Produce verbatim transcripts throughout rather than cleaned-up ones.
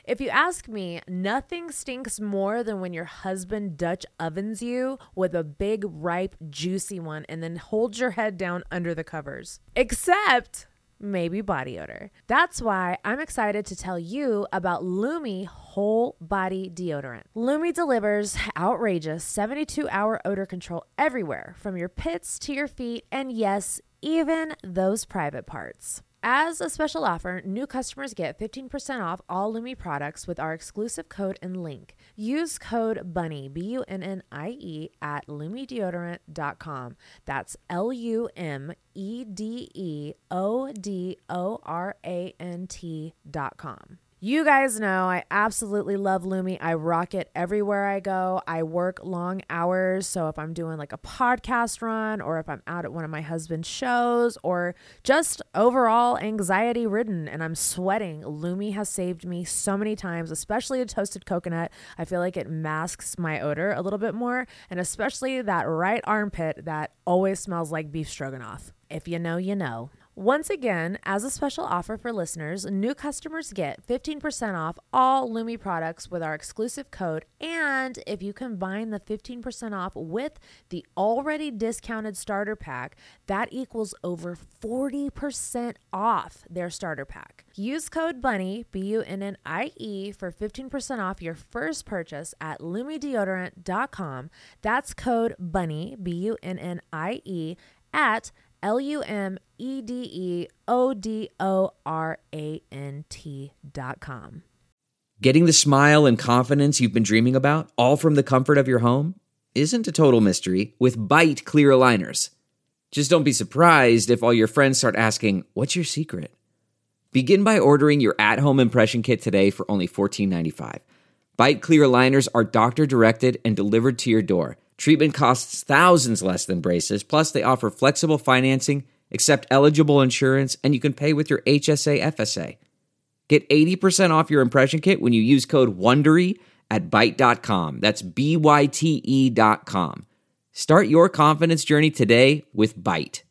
If you ask me, nothing stinks more than when your husband Dutch ovens you with a big, ripe, juicy one and then holds your head down under the covers. Except maybe body odor. That's why I'm excited to tell you about Lume Whole Body Deodorant. Lume delivers outrageous seventy-two hour odor control everywhere, from your pits to your feet, and yes, even those private parts. As a special offer, new customers get fifteen percent off all Lume products with our exclusive code and link. Use code BUNNIE, B U N N I E, at lume deodorant dot com. That's L U M E D E O D O R A N T dot com. You guys know I absolutely love Lume. I rock it everywhere I go. I work long hours, so if I'm doing like a podcast run, or if I'm out at one of my husband's shows, or just overall anxiety ridden and I'm sweating, Lume has saved me so many times, especially a toasted coconut. I feel like it masks my odor a little bit more, and especially that right armpit that always smells like beef stroganoff. If you know, you know. Once again, as a special offer for listeners, new customers get fifteen percent off all Lume products with our exclusive code. And if you combine the fifteen percent off with the already discounted starter pack, that equals over forty percent off their starter pack. Use code BUNNIE, B U N N I E, for fifteen percent off your first purchase at lume deodorant dot com. That's code BUNNIE, B U N N I E, at L U M E D E O D O R A N T dot com. Getting the smile and confidence you've been dreaming about, all from the comfort of your home, isn't a total mystery with Byte clear aligners. Just don't be surprised if all your friends start asking, "What's your secret?" Begin by ordering your at-home impression kit today for only fourteen ninety-five. Byte clear aligners are doctor-directed and delivered to your door. Treatment costs thousands less than braces, plus they offer flexible financing, accept eligible insurance, and you can pay with your H S A F S A. Get eighty percent off your impression kit when you use code WONDERY at byte dot com. That's B Y T E dot com. Start your confidence journey today with Byte.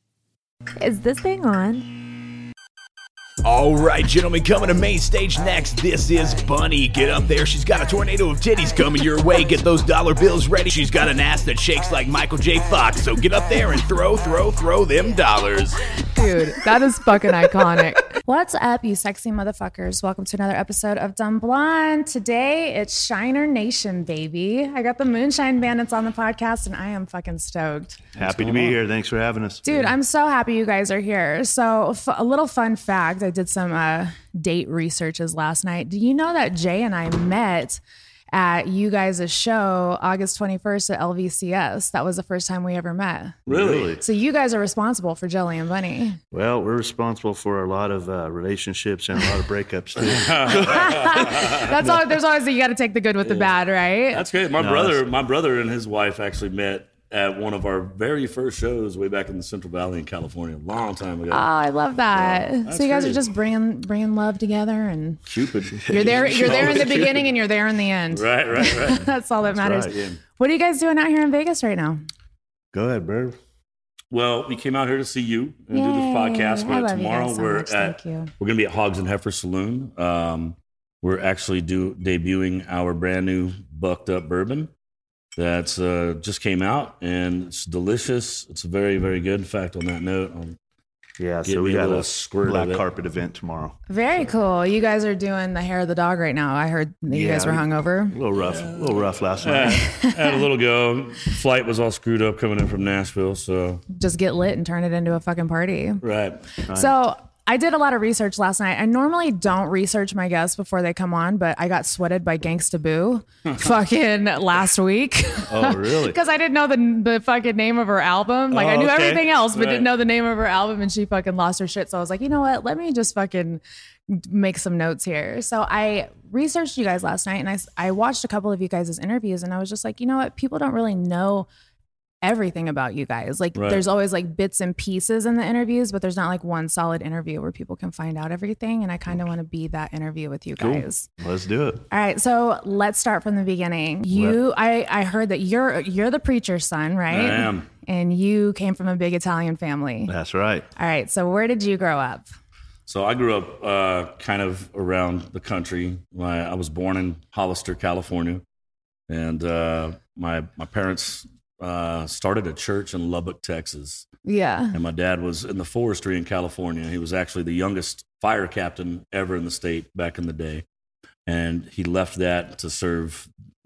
Is this thing on? All right, gentlemen, coming to main stage next, this is Bunny. Get up there. She's got a tornado of titties coming your way. Get those dollar bills ready. She's got an ass that shakes like Michael J. Fox. So get up there and throw, throw, throw them dollars. Dude, that is fucking iconic. What's up, you sexy motherfuckers? Welcome to another episode of Dumb Blonde. Today, it's Shiner Nation, baby. I got the Moonshine Bandits on the podcast, and I am fucking stoked. Happy to be here. Thanks for having us. Dude, I'm so happy you guys are here. So, f- a little fun fact. I did some uh, date researches last night. Do you know that Jay and I met at you guys' show August twenty-first at L V C S? That was the first time we ever met. Really? So you guys are responsible for Jelly and Bunny. Well, we're responsible for a lot of uh, relationships and a lot of breakups too. That's all. There's always you got to take the good with the bad, right? That's great. My No, brother, that's- my brother and his wife actually met at one of our very first shows way back in the Central Valley in California, a long time ago. Oh, I love that. Yeah, so you guys great. are just bringing bringing love together, and Cupid. you're there. You're there in the beginning, and you're there in the end. Right, right, right. That's all that matters. right. Yeah. What are you guys doing out here in Vegas right now? Go ahead, bro. Well, we came out here to see you and do this Yay. podcast. I But love you tomorrow guys so we're much. at Thank you. we're gonna be at Hogs and Heifer Saloon. Um, we're actually do debuting our brand new bucked up bourbon. That's uh, just came out, and it's delicious. It's very, very good. In fact, on that note, I'll Yeah, Get so we me a got little a squirt black of it. carpet event tomorrow. Very cool. You guys are doing the hair of the dog right now. I heard that you Yeah, guys were we- hungover. A little rough, a little rough last Uh, night. had a little go. Flight was all screwed up coming in from Nashville, so Just get lit and turn it into a fucking party. right. So I did a lot of research last night. I normally don't research my guests before they come on, but I got sweated by Gangsta Boo fucking last week. Oh, really? Because I didn't know the the fucking name of her album. Like Oh, I knew okay. everything else, but Right. didn't know the name of her album, and she fucking lost her shit. So I was like, you know what? Let me just fucking make some notes here. So I researched you guys last night, and I s- I watched a couple of you guys' interviews, and I was just like, you know what? People don't really know everything about you guys. Like Right. there's always like bits and pieces in the interviews, but there's not like one solid interview where people can find out everything. And I kind of want to be that interview with you guys. Let's do it. All right. So let's start from the beginning. You, I, I heard that you're, you're the preacher's son, right? I am. And you came from a big Italian family. That's right. All right. So where did you grow up? So I grew up uh, kind of around the country. My, I was born in Hollister, California, and uh, my my parents uh, started a church in Lubbock, Texas. Yeah. And my dad was in the forestry in California. He was actually the youngest fire captain ever in the state back in the day, and he left that to serve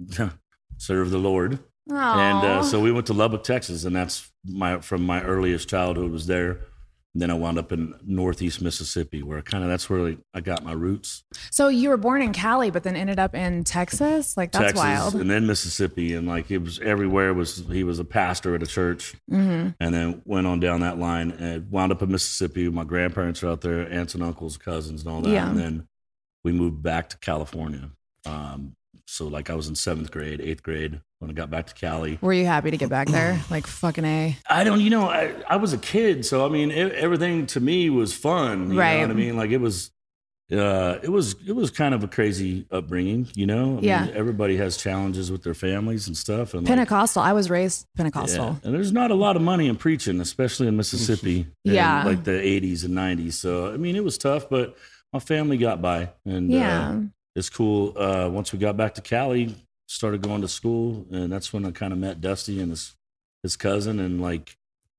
serve the Lord. Aww. And uh, so we went to Lubbock, Texas, and that's my from my earliest childhood was there. And then I wound up in Northeast Mississippi, where kind of that's where I got my roots. So you were born in Cali, but then ended up in Texas? Like, that's Texas, wild. and then Mississippi, and like it was everywhere. Was he was a pastor at a church, Mm-hmm. and then went on down that line and wound up in Mississippi. My grandparents are out there, aunts and uncles, cousins, and all that. Yeah. And then we moved back to California. Um, so like I was in seventh grade, eighth grade when I got back to Cali. Were you happy to get back there? Like, fucking A. I don't, you know, I, I was a kid, so I mean, e- everything to me was fun. You Right. know what I mean? Like it was, uh, it was, it was kind of a crazy upbringing. You know, I Yeah. mean, everybody has challenges with their families and stuff. And like, Pentecostal. I was raised Pentecostal. yeah. And there's not a lot of money in preaching, especially in Mississippi. Yeah. In like the eighties and nineties. So I mean, it was tough, but my family got by, and Yeah. uh, it's cool. Uh, once we got back to Cali, started going to school, and that's when I kind of met Dusty and his his cousin, and like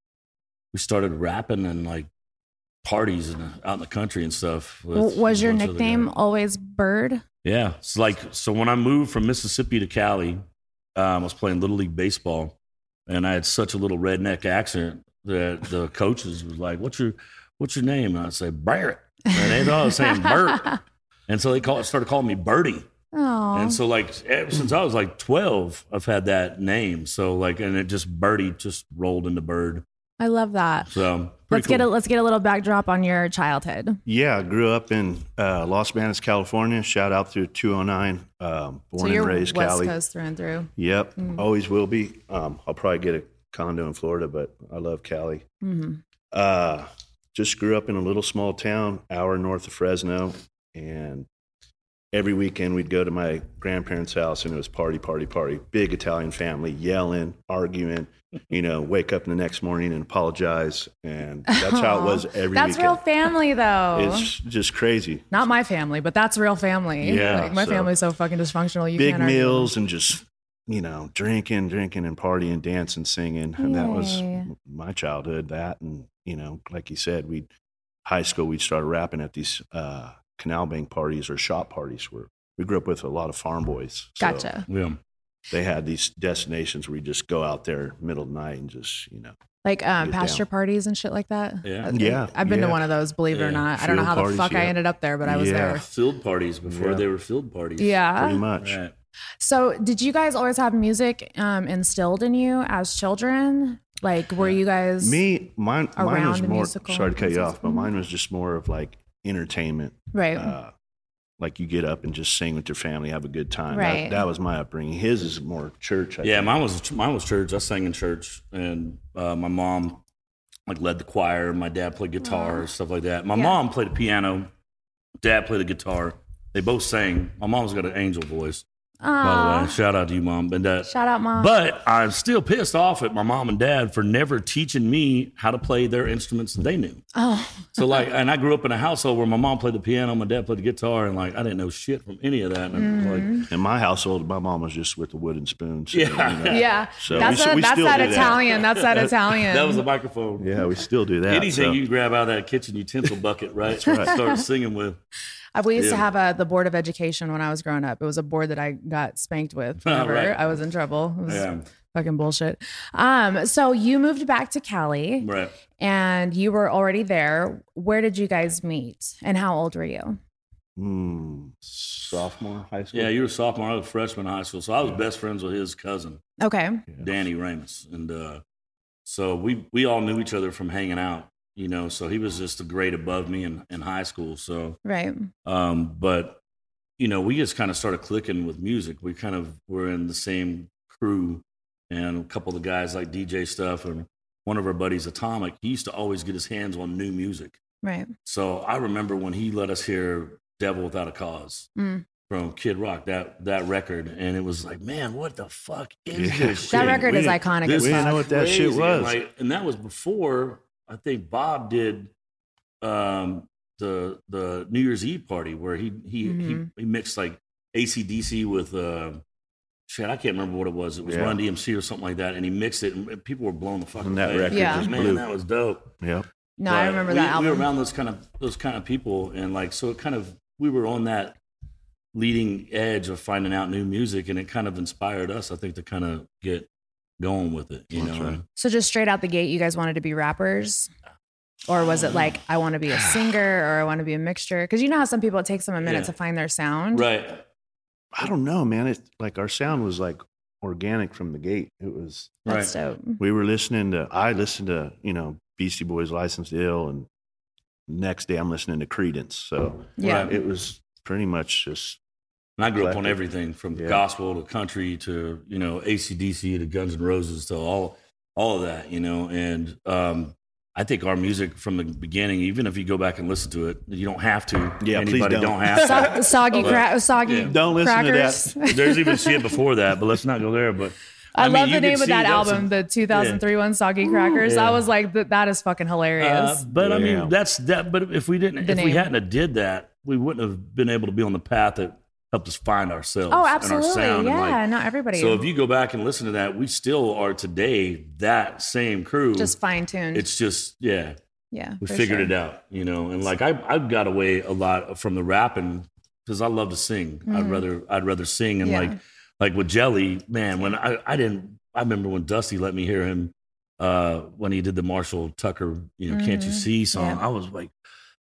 we started rapping and like parties and out in the country and stuff. with W- Was a your bunch of other nickname guys. always Bird? Yeah, it's like so when I moved from Mississippi to Cali, um, I was playing Little League baseball, and I had such a little redneck accent that the coaches was like, "What's your What's your name?" And I'd say Barrett, and they thought I was saying Bert, and so they call, started calling me Birdie. Oh. And so like ever since I was like twelve, I've had that name. So like, and it just Birdie just rolled into Bird. I love that. So Let's get a cool. let's get a little backdrop on your childhood. Yeah, I grew up in uh, Los Banos, California. Shout out through two oh nine. Um, born so and you're raised West Cali. Coast through and through. Yep, Mm. always will be. Um, I'll probably get a condo in Florida, but I love Cali. Mm-hmm. Uh, just grew up in a little small town, hour north of Fresno, and every weekend we'd go to my grandparents' house, and it was party, party, party. Big Italian family, yelling, arguing. You know, wake up in the next morning and apologize, and that's how it was every That's weekend. real family, though. It's just crazy. Not my family, but that's real family. Yeah, Like, my so- family's so fucking dysfunctional. You Big can't argue. meals and just, you know, drinking, drinking and partying, dancing, singing. And that was Yay. my childhood. That, and, you know, like you said, we high school, we'd start rapping at these uh, canal bank parties or shop parties where we grew up with a lot of farm boys. So Gotcha. Yeah. they had these destinations where you just go out there middle of the night and just, you know, Like um, Get pasture down. parties and shit like that. Yeah. Uh, Yeah, I've been to yeah. one of those, believe it or Yeah. not. I don't know Field how the parties, fuck I yeah. ended up there, but I was Yeah. there. Field parties before Yeah. they were field parties. Yeah. pretty much. Right. So, did you guys always have music um, instilled in you as children? Like, were you guys Me, mine, mine Around was the more, musical sorry to cut you pieces? off, but mine was just more of like entertainment. right? uh, like you get up and just sing with your family, have a good time. Right. That, that was my upbringing. His is more church. I Yeah, think. mine was mine was church. I sang in church, and uh, my mom like led the choir. My dad played guitar, Wow. stuff like that. My Yeah. mom played the piano. Dad played the guitar. They both sang. My mom's got an angel voice, by the Aw. way. Shout out to you, mom. And that, Shout out, mom. but I'm still pissed off at my mom and dad for never teaching me how to play their instruments that they knew. Oh, So like, and I grew up in a household where my mom played the piano, my dad played the guitar, and like I didn't know shit from any of that. And Mm-hmm. like, In my household, my mom was just with the wooden spoon. So, Yeah. you know. yeah. So that's we- a, we that's still that do that. Italian. That's that Italian. that was a microphone. Yeah, we still do that. Anything so. you can grab out of that kitchen utensil bucket, right? right. Start singing with. Uh, We used to Yeah. have a, the board of education when I was growing up. It was a board that I got spanked with whenever Right. I was in trouble. It was Yeah. fucking bullshit. Um, so you moved back to Cali Right. and you were already there. Where did you guys meet and how old were you? Mm, sophomore high school. Yeah, you were a sophomore. I was a freshman in high school. So I was best friends with his cousin, Okay. Danny Ramos. And uh, so we, we all knew each other from hanging out, you know. So he was just a grade above me in, in high school. So, Right. um, but, you know, we just kind of started clicking with music. We kind of were in the same crew, and a couple of the guys like D J stuff. And one of our buddies, Atomic, he used to always get his hands on new music. Right. So I remember when he let us hear Devil Without a Cause Mm. from Kid Rock, that that record, and it was like, man, what the fuck is Yeah. this shit? That record we is didn't- iconic This as we didn't fuck. know what that shit crazy. was. And, like, and that was before I think Bob did um, the the New Year's Eve party where he he Mhm. he, he mixed like A C D C with uh, shit. I can't remember what it was. It was Yeah. Run D M C or something like that, and he mixed it, and people were blown the fuck And away. that record Yeah. just Man, blew. that was dope. Yep. No, I But remember we, that We album. were around those kind of those kind of people, and like so, it kind of we were on that leading edge of finding out new music, and it kind of inspired us, I think, to kind of get going with it. You That's know, right. So just straight out the gate, you guys wanted to be rappers? Or was it like, I want to be a singer or I want to be a mixture? Because you know how some people, it takes them a minute Yeah. to find their sound. right? I don't know, man. It's like our sound was like organic from the gate. It was. That's Right. dope. We were listening to. I listened to you know Beastie Boys, License to Ill, and next day I'm listening to Creedence. So Yeah. Right. it was pretty much just. And I grew up on Eclectic. everything from Yeah. gospel to country to, you know, A C D C to Guns N' Roses to all all of that, you know. And um, I think our music from the beginning, even if you go back and listen to it, you don't have to. Yeah, please Anybody don't. have to. So- soggy, But- cra- soggy Yeah. Don't listen to crackers. that. There's even shit before that, but let's not go there. But I, mean, love you the can name of see that that's album, a- the two thousand three one, Soggy Crackers. Yeah. I was like, th- that is fucking hilarious. Uh, but I Yeah. mean, that's that. But if we didn't, The if we name. hadn't have did that, we wouldn't have been able to be on the path that helped us find ourselves. oh, and our absolutely. sound. And, Yeah, like, not everybody. so if you go back and listen to that, we still are today that same crew. just fine tuned. It's just yeah, yeah. we for figured sure. it out, you know. And like I, I got away a lot from the rapping because I love to sing. I'd rather, I'd rather sing and Yeah. like, like with Jelly, man. When I, I didn't, I remember when Dusty let me hear him uh, when he did the Marshall Tucker, you know, "Can't You Mhm. See" song. Yeah. I was like,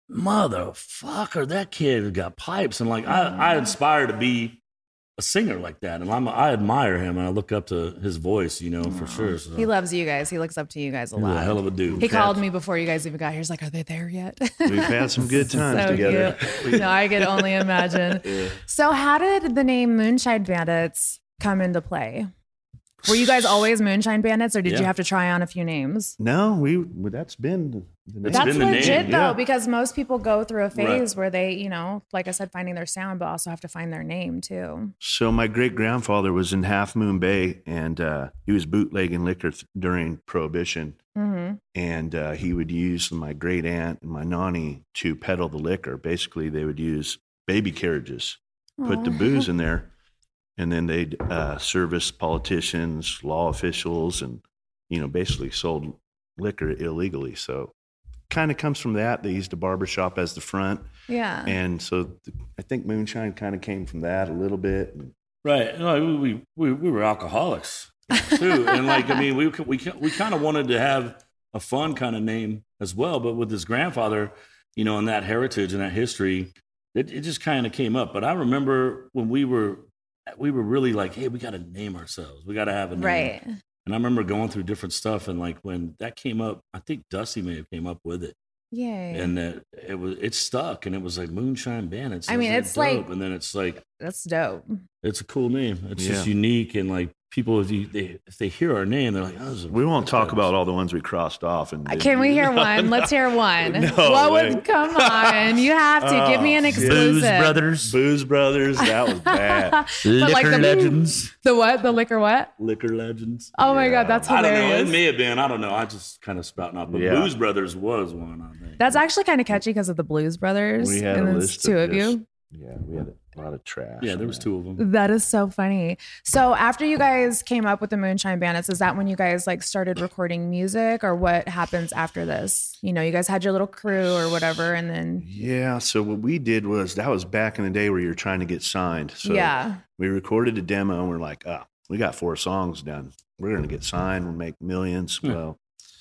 motherfucker, that kid got pipes, and like I, I aspire to be a singer like that, and I'm, I admire him, and I look up to his voice, you know, for sure. So. He loves you guys. He looks up to you guys a He's lot. a hell of a dude. He called me before you guys even got here. He's like, "Are they there yet?" We've had some good times so together. cute. No, I could only imagine. So, how did the name Moonshine Bandits come into play? Were you guys always Moonshine Bandits, or did you Yeah. have to try on a few names? No, we well, that's been the, the name. It's That's been the name, legit though, yeah. because most people go through a phase Right. where they, you know, like I said, finding their sound, but also have to find their name too. So my great grandfather was in Half Moon Bay, and uh, he was bootlegging liquor th- during Prohibition, Mm-hmm. and uh, he would use my great aunt and my nanny to peddle the liquor. Basically, they would use baby carriages, put the booze in there, and then they'd uh, service politicians, law officials, and you know, basically sold liquor illegally. So, kind of comes from that. They used a barbershop as the front, Yeah. and so th- I think moonshine kind of came from that a little bit. And Right. No, we, we, we, we were alcoholics too. And like, I mean, we, we, we kind of wanted to have a fun kind of name as well. But with his grandfather, you know, and that heritage and that history, it, it just kind of came up. But I remember when we were, we were really like, hey, we got to name ourselves. We got to have a name. Right. And I remember going through different stuff. And like when that came up, I think Dusty may have came up with it. Yay. And that it was, it stuck. And it was like Moonshine Bandits. I It was, mean, it's dope. like- and then it's like, That's dope. it's a cool name. It's just Yeah. unique, and like people, if you they, if they hear our name, they're like, "Oh, this is a- we won't talk about all the ones we crossed off. And didn't Can we do. hear one? Let's hear one. No what way. would come on? You have to give me an Oh, exclusive. Brothers, Booze Brothers, that was bad. But like the- legends, The what? The liquor what? liquor legends. Oh my Yeah. god, that's I don't know. It hilarious. may have been. I don't know. I just kind of spouting out. But Yeah. Booze Brothers was one. I think. That's actually kind of catchy because of the Blues Brothers. We had and a there's list two of, of just- you. Yeah, we had a lot of trash. yeah. on There was that. two of them. That is so funny. So after you guys came up with the Moonshine Bandits, is that when you guys like started recording music, or what happens after this? You know, you guys had your little crew or whatever, and then Yeah, so what we did was that was back in the day where you're trying to get signed. So yeah, we recorded a demo and we're like, oh, we got four songs done. We're going to get signed. We'll make millions. Hmm. Well,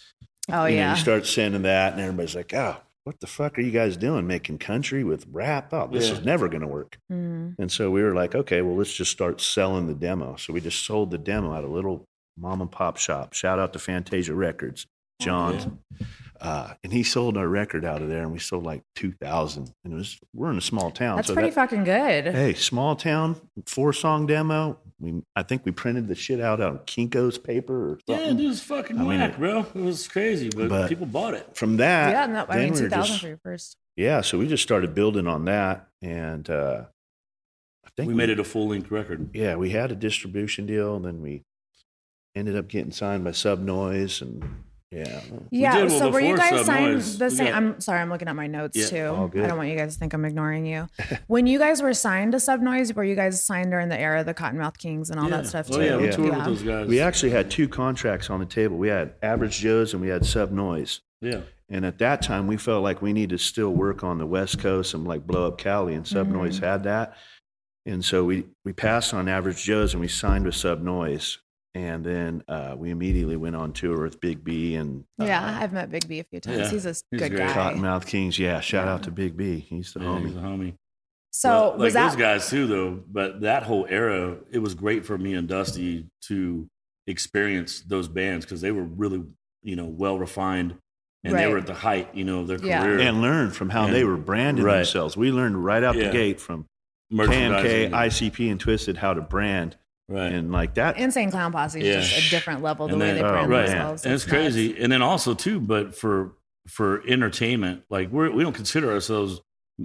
oh you know, yeah, you start sending that and everybody's like, oh, what the fuck are you guys doing? Making country with rap? Oh, this Yeah. is never going to work. Mm. And so we were like, okay, well, let's just start selling the demo. So we just sold the demo at a little mom and pop shop. Shout out to Fantasia Records, John. Uh, and he sold our record out of there, and we sold like two thousand. And it was, we're in a small town. that's so pretty that- fucking good. Hey, small town, four song demo. We, I think we printed the shit out on Kinko's paper or Yeah, something. it was fucking I mean, whack, it- bro. It was crazy, but, but- people bought it. From that, yeah, no, I then mean we were two thousand just- for your first. yeah, so we just started building on that, and uh, I think We made it a full length record. Yeah, we had a distribution deal, and then we ended up getting signed by Sub Noise, and Yeah. Yeah. did well So were you before guys signed Subnoise. the We same? got- I'm sorry, I'm looking at my notes Yeah, too. all good. I don't want you guys to think I'm ignoring you. When you guys were signed to Subnoise, were you guys signed during the era of the Cottonmouth Kings and all Yeah. that stuff Oh too? yeah, we Yeah. toured Yeah. with those guys. We actually had two contracts on the table. We had Average Joe's and we had Subnoise. yeah. And at that time, we felt like we needed to still work on the West Coast and like blow up Cali, and Subnoise Mm-hmm. had that. And so we, we passed on Average Joe's and we signed with Subnoise. And then uh, we immediately went on tour with Big B and uh, Yeah, I've met Big B a few times. Yeah, He's a he's good great. guy. Cottonmouth Kings. Yeah, shout Yeah. out to Big B. He's the Yeah, homie. he's a homie. So Well, like was that those guys too, though. But that whole era, it was great for me and Dusty to experience those bands because they were really, you know, well refined, and they Right. were at the height, you know, of their Yeah. career. And learn from how And- they were branding right. themselves. We learned right out Yeah. the gate from K M K, Merchandising. I C P, and Twisted how to brand. right. And like that. Insane Clown Posse is Yeah. just a different level the And way then- they oh, brand right. themselves. and it's nuts. crazy. And then also too, but for for entertainment, like we're we don't consider ourselves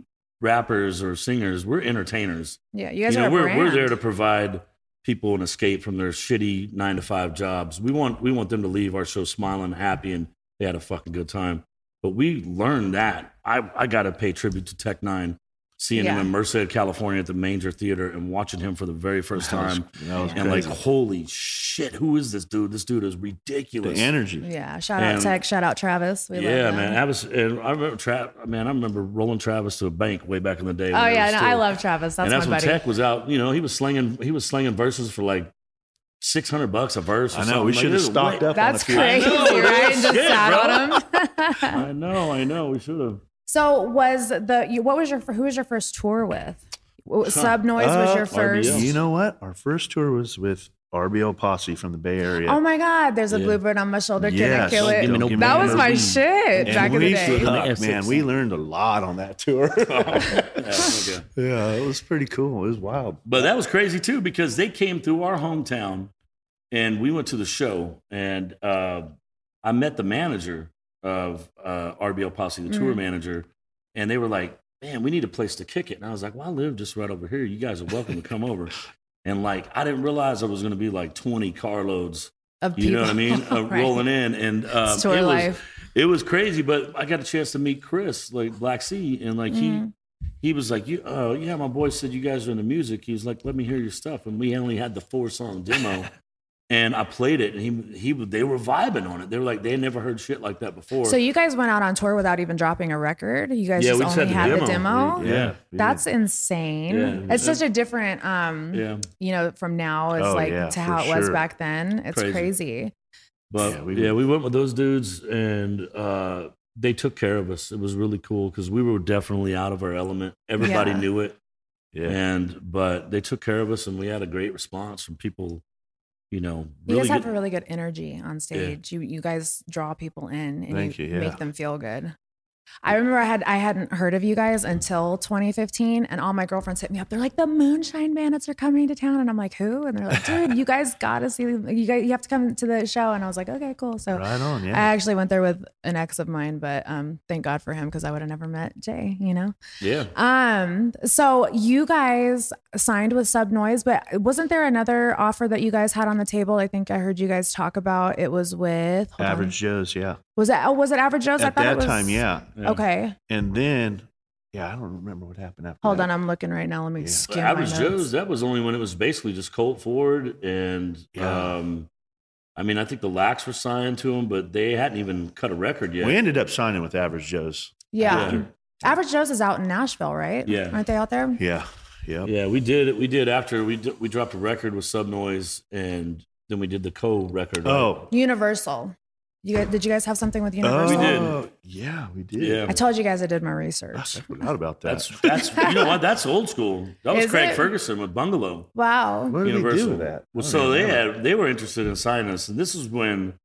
rappers or singers. We're entertainers. Yeah, you guys you know, are a we're brand. we're there to provide people an escape from their shitty nine to five jobs. We want we want them to leave our show smiling, happy, and they had a fucking good time. But we learned that. I I got to pay tribute to Tech Nine, seeing Yeah. him in Merced, California, at the Manger Theater, and watching him for the very first That was- time. that was and like, crazy. holy shit, who is this dude? This dude is The ridiculous. energy. Yeah, shout out And- Tech, shout out Travis. We love yeah, them. man. I was, and I remember, Tra- man, I remember rolling Travis to a bank way back in the day. when Oh they yeah, were no, still- I love Travis. That's and that's my when buddy. Tech was out. You know, he was slinging, he was slinging verses for like six hundred bucks a verse. Or I know. something. We Like, should have this is stocked way- up That's on a few. crazy, I know, right? And just shit, sat bro. on him. I know, I know. We should have. So was the you, what was your who was your first tour with? What- Subnoise was Uh, your first. R B L. You know what? Our first tour was with R B L Posse from the Bay Area. Oh my God! There's a Yeah. bluebird on my shoulder. Can Yes. I kill it? Give me no- give me that no was my bean. shit And back in the we day. stood up, F man, six. we learned a lot on that tour. Yeah, okay. yeah, it was pretty cool. It was wild. But that was crazy too because they came through our hometown, and we went to the show, and uh, I met the manager of uh, R B L Posse, the tour Mm. manager, and they were like, "Man, we need a place to kick it." And I was like, "Well, I live just right over here. You guys are welcome to come over." And like, I didn't realize there was going to be like twenty carloads. Of You know what I mean? people. Uh, Right. rolling in, and um, It's tour it was life. it was crazy. But I got a chance to meet Chris, like Black Sea, and like Mhm. he he was like, "You, oh yeah, my boy said you guys are into music." He was like, "Let me hear your stuff," and we only had the four song demo, and I played it, and he he they were vibing on it. They were like, they had never heard shit like that before. So you guys went out on tour without even dropping a record. You guys Yeah, just we just only had had the the demo. demo. We- yeah. we That's did. insane. Yeah. It's such a different, um, yeah, you know, from now as Oh, like yeah, to for how it was sure. back then. It's Crazy. crazy. but Yeah, yeah, we we, did. went with those dudes, and uh, they took care of us. It was really cool because we were definitely out of our element. Everybody Yeah. knew it. Yeah. And but they took care of us, and we had a great response from people. You know, You really guys have good- a really good energy on stage. You you guys draw people in and Thank you, you, yeah. make them feel good. I remember I had I hadn't heard of you guys until twenty fifteen, and all my girlfriends hit me up. They're like, "The Moonshine Bandits are coming to town," and I'm like, "Who?" And they're like, "Dude, you guys gotta see. You guys, you have to come to the show." And I was like, "Okay, cool." So Right on, I yeah. actually went there with an ex of mine, but um, thank God for him because I would have never met Jay. You know. yeah. Um. So you guys signed with Subnoise, but wasn't there another offer that you guys had on the table? I think I heard you guys talk about. It was with hold on. Average Joe's, yeah. Was it? Oh, was it Average Joe's? I At thought that it was, time, yeah. Yeah. Okay. And then, yeah, I don't remember what happened after Hold that. on, I'm looking right now. Let me Yeah. skim But my Average notes. Joe's, that was only when it was basically just Colt Ford and Yeah. um, I mean, I think the Lax were signed to him, but they hadn't even cut a record yet. We ended up signing with Average Joe's. Yeah. Yeah. Average Joe's is out in Nashville, right? Yeah. Aren't they out there? Yeah, yeah. Yeah, we did it. We did after we d- we dropped a record with Subnoise, and then we did the Co record. right? Oh, Universal. You guys, did you guys have something with oh, Universal? We did. Yeah, we did. yeah. I told you guys I did my I research. forgot about that. That's that's you know what? That's old school. That was Is Craig it? Ferguson with Bungalow. Wow. what did we do Universal. with that? Well, I don't so even they remember. had they were interested in signing us, and this is when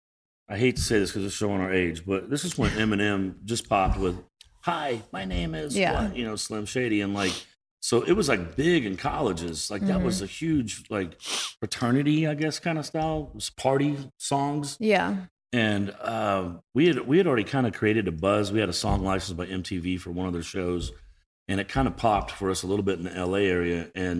I hate to say this because it's showing our age, but this is when Eminem just popped with "Hi, my name is Yeah. what?" you know Slim Shady, and like so it was like big in colleges, like that Mm-hmm. was a huge like fraternity, I guess, kind of style. It was party songs, Yeah. and uh, we had we had already kind of created a buzz. We had a song license by M T V for one of their shows, and it kind of popped for us a little bit in the L A area. And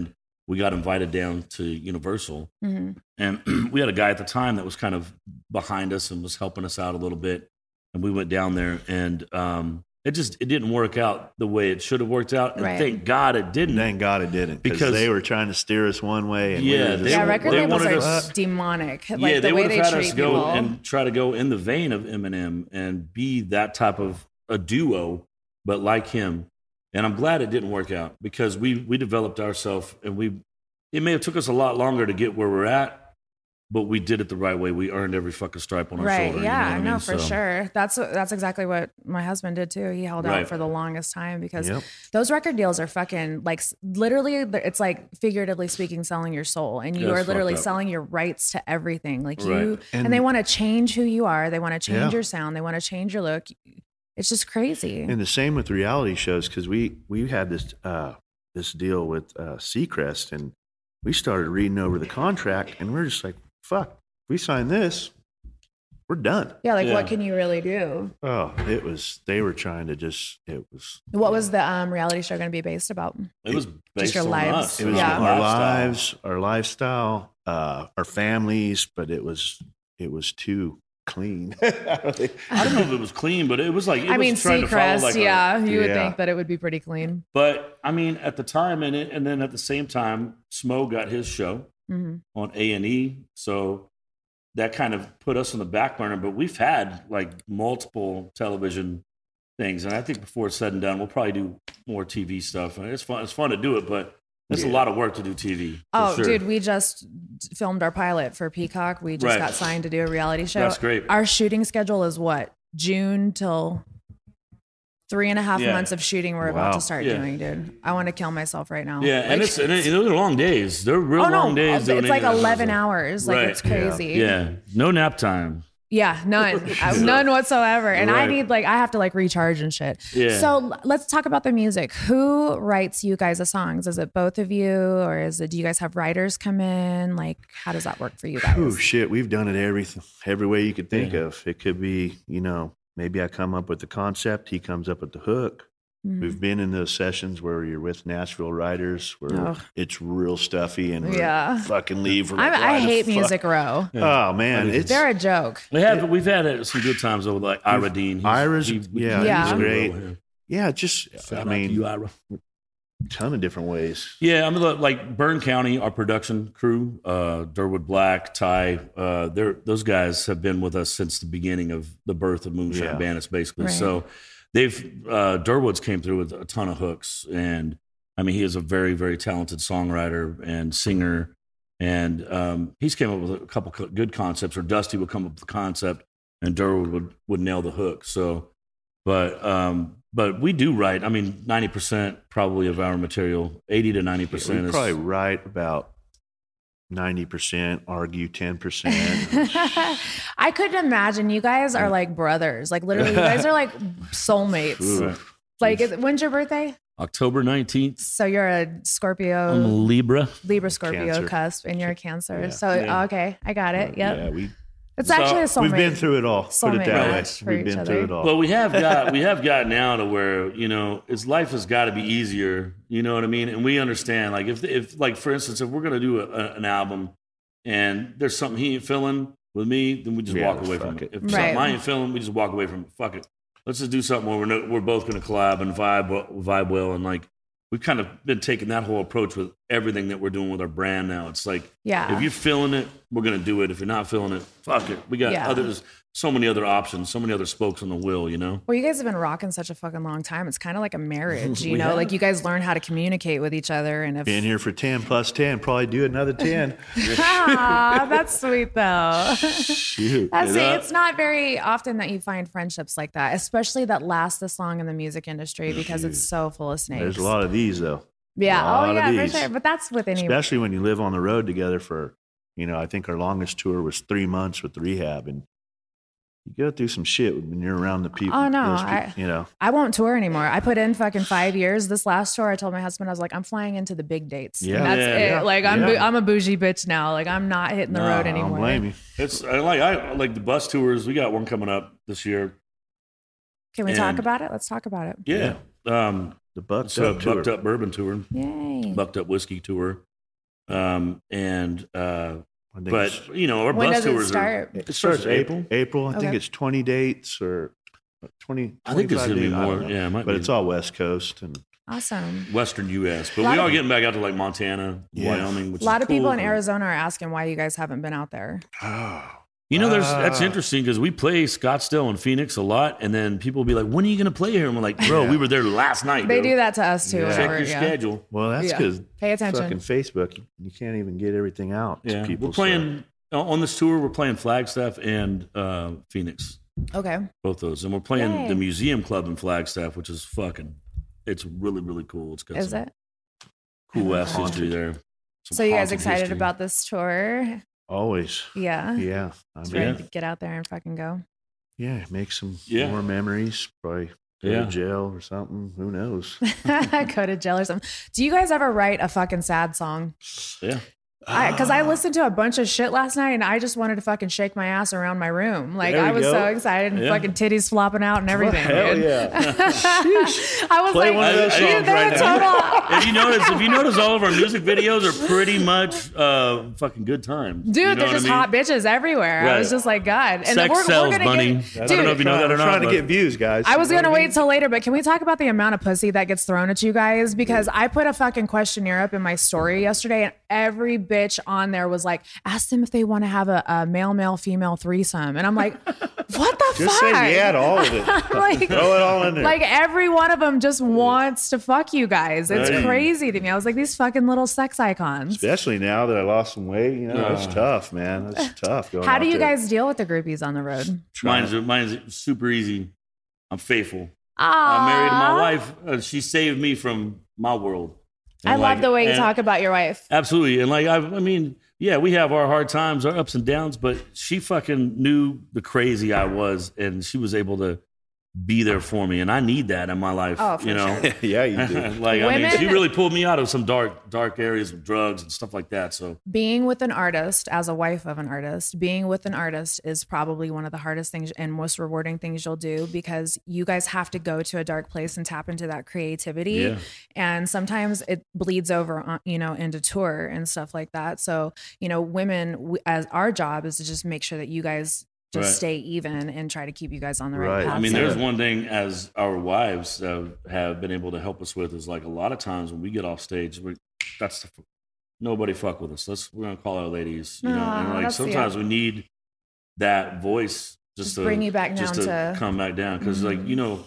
we got invited down to Universal. Mm-hmm. And we had a guy at the time that was kind of behind us and was helping us out a little bit. And we went down there, and um, it just it didn't work out the way it should have worked out. And Right. thank God it didn't. Thank God it didn't, because Because- they were trying to steer us one way. And we Yeah, were just, they Yeah, were- record they labels wanted are us- demonic. Like yeah, the they way would they have had treat us go people. and try to go in the vein of Eminem and be that type of a duo, but like him. And I'm glad it didn't work out, because we we developed ourselves, and we it may have took us a lot longer to get where we're at, but we did it the right way. We earned every fucking stripe on our Right. shoulder. Yeah, you know what I no, mean? for So- sure. That's that's exactly what my husband did too. He held out Right. for the longest time because Yep. those record deals are fucking like s- literally. It's like figuratively speaking, selling your soul, and you Yeah, are it's literally fucked up. selling your rights to everything. Like Right. you, and, And- they want to change who you are. They want to change Yeah. your sound. They want to change your look. It's just crazy. And the same with reality shows, because we we had this uh, this deal with uh, Seacrest, and we started reading over the contract, and we're just like, "Fuck, if we sign this, we're done." yeah, like Yeah. what can you really do? Oh, it was. They were trying to just. It was. What was the um, reality show going to be based about? It was based your on lives. us. It was Yeah. our lifestyle. lives, our lifestyle, uh, our families, but it was it was too clean. I don't know if it was clean, but it was like it I was mean, trying to follow Seacrest, like a- yeah, you would Yeah. think that it would be pretty clean. But I mean, at the time, and it, and then at the same time, Smo got his show hmm on A and E, so that kind of put us on the back burner. But we've had like multiple television things, and I think before it's said and done, we'll probably do more T V stuff. And it's fun. It's fun to do it, but it's a lot of work to do T V. for Oh, sure. dude, we just d- filmed our pilot for Peacock. We just Right. got signed to do a reality show. That's great. Our shooting schedule is what? June till three and a half Yeah. months of shooting we're Wow. about to start Yeah. doing, dude. I want to kill myself right now. Yeah, and Like, it's and it, those are long days. They're real oh no, long days. doing it's like anything. eleven hours. Like Right. it's crazy. Yeah, no nap time. Yeah, none, Uh, none whatsoever. And I Right. need like I have to like recharge and shit. Yeah. So l- let's talk about the music. Who writes you guys the songs? Is it both of you, or is it? Do you guys have writers come in? Like, how does that work for you guys? Oh shit, we've done it every every way you could think Yeah. of. It could be, you know, maybe I come up with the concept, he comes up with the hook. Mhm. We've been in those sessions where you're with Nashville writers where Oh. it's real stuffy and we're Yeah. fucking leave. We're I'm, like, I why the hate fuck? Music Row. Oh man, it's They're a joke. We have we've had uh, some good times over like Ira Dean. He's- Ira's- he- we- yeah, Yeah. he's he's great. here. yeah, just Shout I out to mean, you, Ira. ton of different ways. Yeah, I mean, look, like Byrne County, our production crew, uh, Durwood Black, Ty, uh, they're those guys have been with us since the beginning of the birth of Moonshine Yeah. Bandits, basically. Right. So they've uh, Durwood's came through with a ton of hooks, and I mean, he is a very, very talented songwriter and singer, and um, he's came up with a couple co- good concepts. Or Dusty would come up with the concept, and Durwood would would nail the hook. So, but um, but we do write. I mean, ninety percent probably of our material, eighty to ninety percent We is probably write about ninety percent, argue ten percent. I couldn't imagine. You guys are like brothers. Like literally, you guys are like soulmates. Ooh. Like, is- when's your birthday? October nineteenth. So you're a Scorpio, I'm a Libra. Libra Scorpio Cancer. cusp, and you're a Cancer. Yeah. So Yeah. okay, I got it. Yep. Yeah, we It's So, actually a soulmate. we've been through it all. Put Soulmate it that way. match for We've each been other. through it all. Well, we have got we have got now to where, you know, it's life has got to be easier. You know what I mean? And we understand, like if if like for instance, if we're gonna do a, a, an album and there's something he ain't feeling with me, then we just Yeah, walk away fuck from it. it. If Right. something I ain't feeling, we just walk away from it. Fuck it. Let's just do something where we're no, we're both gonna collab and vibe vibe well, and like we've kind of been taking that whole approach with everything that we're doing with our brand now. It's like Yeah. if you're feeling it, we're gonna do it. If you're not feeling it, fuck it. We got Yeah. others, so many other options, so many other spokes on the wheel. You know. Well, you guys have been rocking such a fucking long time. It's kind of like a marriage, you We know? have. Like you guys learn how to communicate with each other, and if Been here for ten plus ten, probably do another ten. ah, that's sweet though. Shoot. That's Yeah. It's not very often that you find friendships like that, especially that last this long in the music industry because it's so full of snakes. There's a lot of these though. yeah. lot Oh of yeah, for these. sure. But that's with any. Especially when you live on the road together for, you know, I think our longest tour was three months with rehab, and you go through some shit when you're around the people. Oh, no, those peop- I- you know, I won't tour anymore. I put in fucking five years. This last tour, I told my husband, I was like, I'm flying into the big dates. Yeah. And that's Yeah, it. yeah, Like I'm, yeah. bou- I'm a bougie bitch now. Like I'm not hitting the No, road I don't I don't anymore. blame you. It's I like I like the bus tours. We got one coming up this year. Can we talk And- about it? Let's talk about it. Yeah. Um, The Bucked so Up tour. Bucked Up Bourbon Tour, Yay. Bucked Up Whiskey Tour. Um, and uh, I think but it's- you know, our When bus does it tours start? are it starts April. April. I think Okay. it's twenty dates or twenty. I think it's twenty-five gonna be dates, I more. don't know. Yeah, it might but be it's all West Coast and Awesome. Western U S. But Lot we of- are getting back out to like Montana, Yeah. Wyoming, which A lot is of people cool, in but- Arizona are asking why you guys haven't been out there. oh, You know, there's that's Ah. interesting because we play Scottsdale and Phoenix a lot, and then people will be like, "When are you going to play here?" And we're like, "Bro, we were there last night." They bro. do that to us too. Yeah. Check whenever- your yeah. schedule. well, that's Yeah. because Pay attention. fucking Facebook, you, you can't even get everything out Yeah, to people. we're playing on this tour. We're playing Flagstaff and uh, Phoenix, Okay. both those, and we're playing Yay. the Museum Club in Flagstaff, which is fucking. It's really really cool. It's got Is some it? cool West Haunted. history there. Some So you guys haunted excited history. about this tour? So, always, Yeah. yeah. I Just mean, ready to get out there and fucking go. yeah, make some Yeah. more memories. Probably go Yeah. to jail or something. Who knows? Go to jail or something. Do you guys ever write a fucking sad song? Yeah, Because I, listened to a bunch of shit last night and I just wanted to fucking shake my ass around my room. Like There I you was go. so excited and Yeah. fucking titties flopping out and everything. Hell dude. yeah! I was Play like, one of those I- I- dude, songs they're right a now. total. if you notice, if you notice, all of our music videos are pretty much uh, fucking good times. Dude, You know they're what just I mean? hot bitches everywhere. I Right. was just like, God. And Sex we're, sells, we're gonna bunny. get, I don't know dude, if you know that or We're not. trying to but- get views, guys. I was You know gonna what I wait mean? till later, but can we talk about the amount of pussy that gets thrown at you guys? Because I put a fucking questionnaire up in my story yesterday, and every bitch on there was like, "Ask them if they want to have a, a male, male, female threesome," and I'm like, "What the Just fuck?" say yeah to all of it. like, Throw it all in there. like every one of them just wants to fuck you guys. It's Right. crazy to me. I was like, these fucking little sex icons. Especially now that I lost some weight, you know, it's Uh. tough, man. It's tough. Going How out do you there. guys deal with the groupies on the road? Mine's mine's super easy. I'm faithful. I'm married to my Aw. wife. Uh, she saved me from my world. I And love like- the way you and- talk about your wife. Absolutely. And like, I, I mean, yeah, we have our hard times, our ups and downs, but she fucking knew the crazy I was, and she was able to be there for me. And I need that in my life. Oh, for you know? sure. yeah, you do. like, I mean, Women- she really pulled me out of some dark, dark areas of drugs and stuff like that. So, Being with an artist, as a wife of an artist, being with an artist is probably one of the hardest things and most rewarding things you'll do, because you guys have to go to a dark place and tap into that creativity. Yeah. And sometimes it bleeds over, on, you know, into tour and stuff like that. So, you know, women, we, as our job is to just make sure that you guys just Right. stay even and try to keep you guys on the right, Right. path. I mean, So- there's one thing as our wives uh, have been able to help us with is like a lot of times when we get off stage, we that's the, nobody fuck with us. Let's we're gonna call our ladies, you know, Aw, and like that's- sometimes yeah. we need that voice just, Just to bring you back just down to, to- come back down because like you know.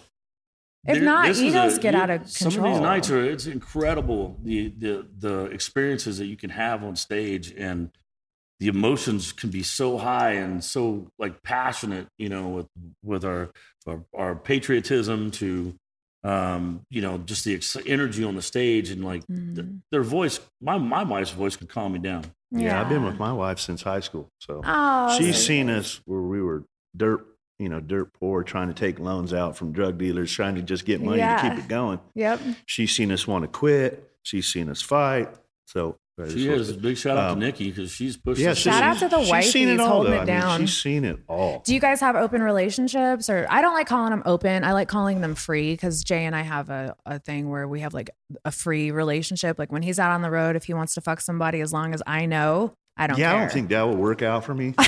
If there- not, this is egos a- get you- out of Some of control. these nights are it's incredible the the the experiences that you can have on stage, and the emotions can be so high and so like passionate, you know, with with our our, our patriotism to um, you know, just the ex- energy on the stage and like th- Mhm. their voice. My my wife's voice can calm me down. Yeah, I've been with my wife since high school, so Oh, she's so- seen us where we were dirt, you know, dirt poor, trying to take loans out from drug dealers, trying to just get money Yeah. to keep it going. Yep. She's seen us want to quit. She's seen us fight. So She is a big shout out Um, to Nikki because she's pushing. yeah, us. she's- Shout out to the she's seen wifeys it all, holding though. it I mean, down. she's seen it all. Do you guys have open relationships? Or I don't like calling them open. I like calling them free, because Jay and I have a, a thing where we have like a free relationship. Like when he's out on the road, if he wants to fuck somebody, as long as I know, I don't yeah, care. I don't think that will work out for me.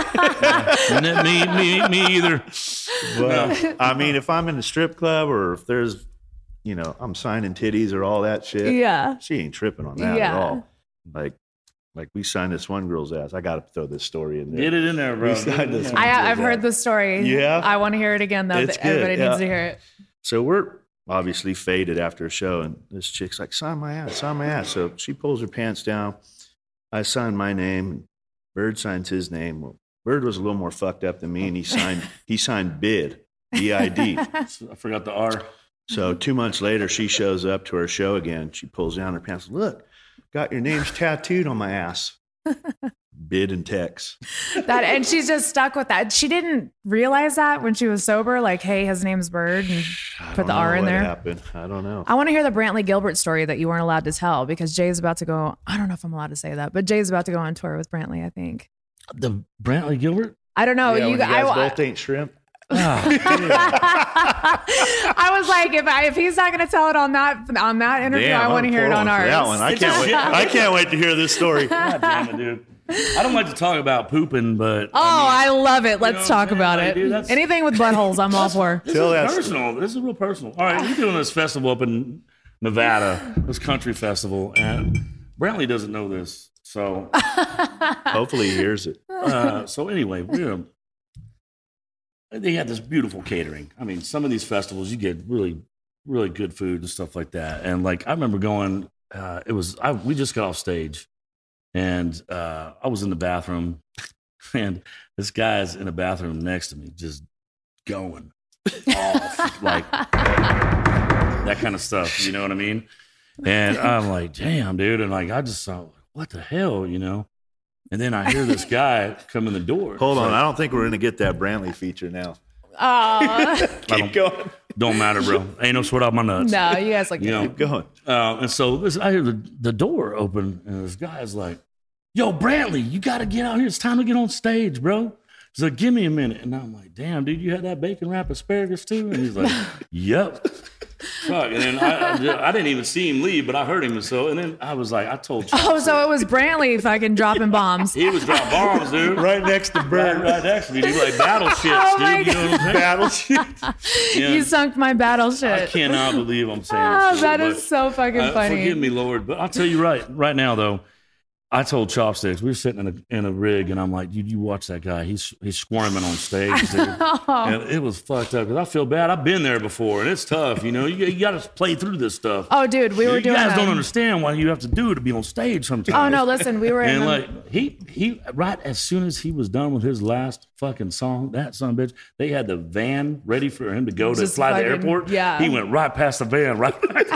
me, me, me either. But I mean, if I'm in a strip club or if there's, you know, I'm signing titties or all that shit, Yeah. she ain't tripping on that Yeah. at all. Like, like we signed this one girl's ass. I got to throw this story in there. Get it in there, bro. We Get it signed in this there. one. I, I've heard the story. Yeah? I want to hear it again, though. It's but Everybody good, needs yeah. to hear it. So we're obviously faded after a show, and this chick's like, sign my ass, sign my ass. So she pulls her pants down. I signed my name, and Bird signs his name. Well, Bird was a little more fucked up than me, and he signed he signed bid, B I D. I forgot the R. So two months later, she shows up to our show again. She pulls down her pants. Look, got your names tattooed on my ass. Bid and Tex. That and she's just stuck with that. She didn't realize that when she was sober. Like, hey, his name's Bird, and I put don't the know R in what there. happened. I don't know. I want to hear the Brantley Gilbert story that you weren't allowed to tell, because Jay's about to go. I don't know if I'm allowed to say that, but Jay's about to go on tour with Brantley, I think. The Brantley Gilbert. I don't know. yeah, you, when you guys I, both ain't shrimp. I was like, if I, if he's not going to tell it on that on that interview, Damn, I want to I'm hear it pulling on for ours. that one. I can't wait. I can't wait to hear this story. God damn it, dude. I don't like to talk about pooping, but Oh, I, love it. Let's know what talk I'm about saying? it. Like, dude, that's- Anything with buttholes, I'm all for. this Tell is that- personal. This is real personal. All right, we're doing this festival up in Nevada, this country festival, and Brantley doesn't know this. So, Hopefully he hears it. uh, so anyway, we're they had this beautiful catering. I mean, some of these festivals you get really, really good food and stuff like that. And like I remember going, uh, it was I, we just got off stage, and uh, I was in the bathroom, and this guy's in the bathroom next to me, just going off like that kind of stuff. You know what I mean? And I'm like, damn, dude. And like, I just thought, what the hell, you know? And then I hear this guy come in the door. Hold It's on. like, I don't think we're going to get that Brantley feature now. Oh, Keep going. don't matter, bro. Ain't no sweat off my nuts. no, you guys like You know? Keep going. Uh, and so this, I hear the, the door open, and this guy's like, yo, Brantley, you got to get out here. It's time to get on stage, bro. He's like, give me a minute. And I'm like, damn, dude, you had that bacon wrap asparagus too? And he's like, yep. Fuck. And then I, I, I didn't even see him leave, but I heard him. And so, and then I was like, I told you. Oh, so it was Brantley fucking dropping bombs. He was dropping bombs, dude. Right next to Right, Bert. right next to me, dude. Like battleships, Oh my dude. You know what I'm saying? Battleship. Yeah. You sunk my battle I shit. cannot believe I'm saying Oh, this. that but, is so fucking uh, funny. Forgive me, Lord, but I'll tell you right, right now though. I told Chopsticks, we were sitting in a in a rig, and I'm like, dude, you watch that guy. He's he's squirming on stage, dude. And it was fucked up because I feel bad. I've been there before, and it's tough. You know, you, you got to play through this stuff. Oh, dude, we were you doing guys um, don't understand what you have to do to be on stage sometimes. Oh no, listen, we were in And the, like he he right as soon as he was done with his last fucking song, that son of a bitch, they had the van ready for him to go to Just fly to the fucking- airport. yeah. He went right past the van, right.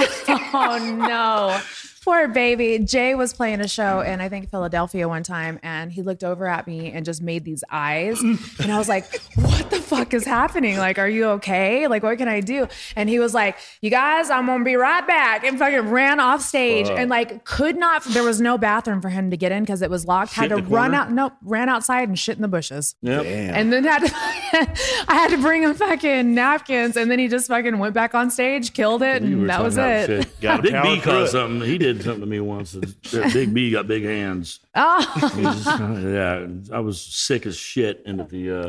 oh no. Poor baby. Jay was playing a show in, I think, Philadelphia one time, and he looked over at me and just made these eyes. And I was like, what the fuck is happening? Like, are you okay? Like, what can I do? And he was like, you guys, I'm going to be right back. And fucking ran off stage and like could not, there was no bathroom for him to get in because it was locked. Shit Had to in the run corner? out, nope, ran outside and shit in the bushes. Yep. Damn. And then had to, I had to bring him fucking napkins, and then he just fucking went back on stage, killed it, We and were that talking was about it. shit. Gotta Big power B through caused it. something. He did something to me once. That Big B got big hands. Oh, He just- yeah, I was sick as shit into the uh,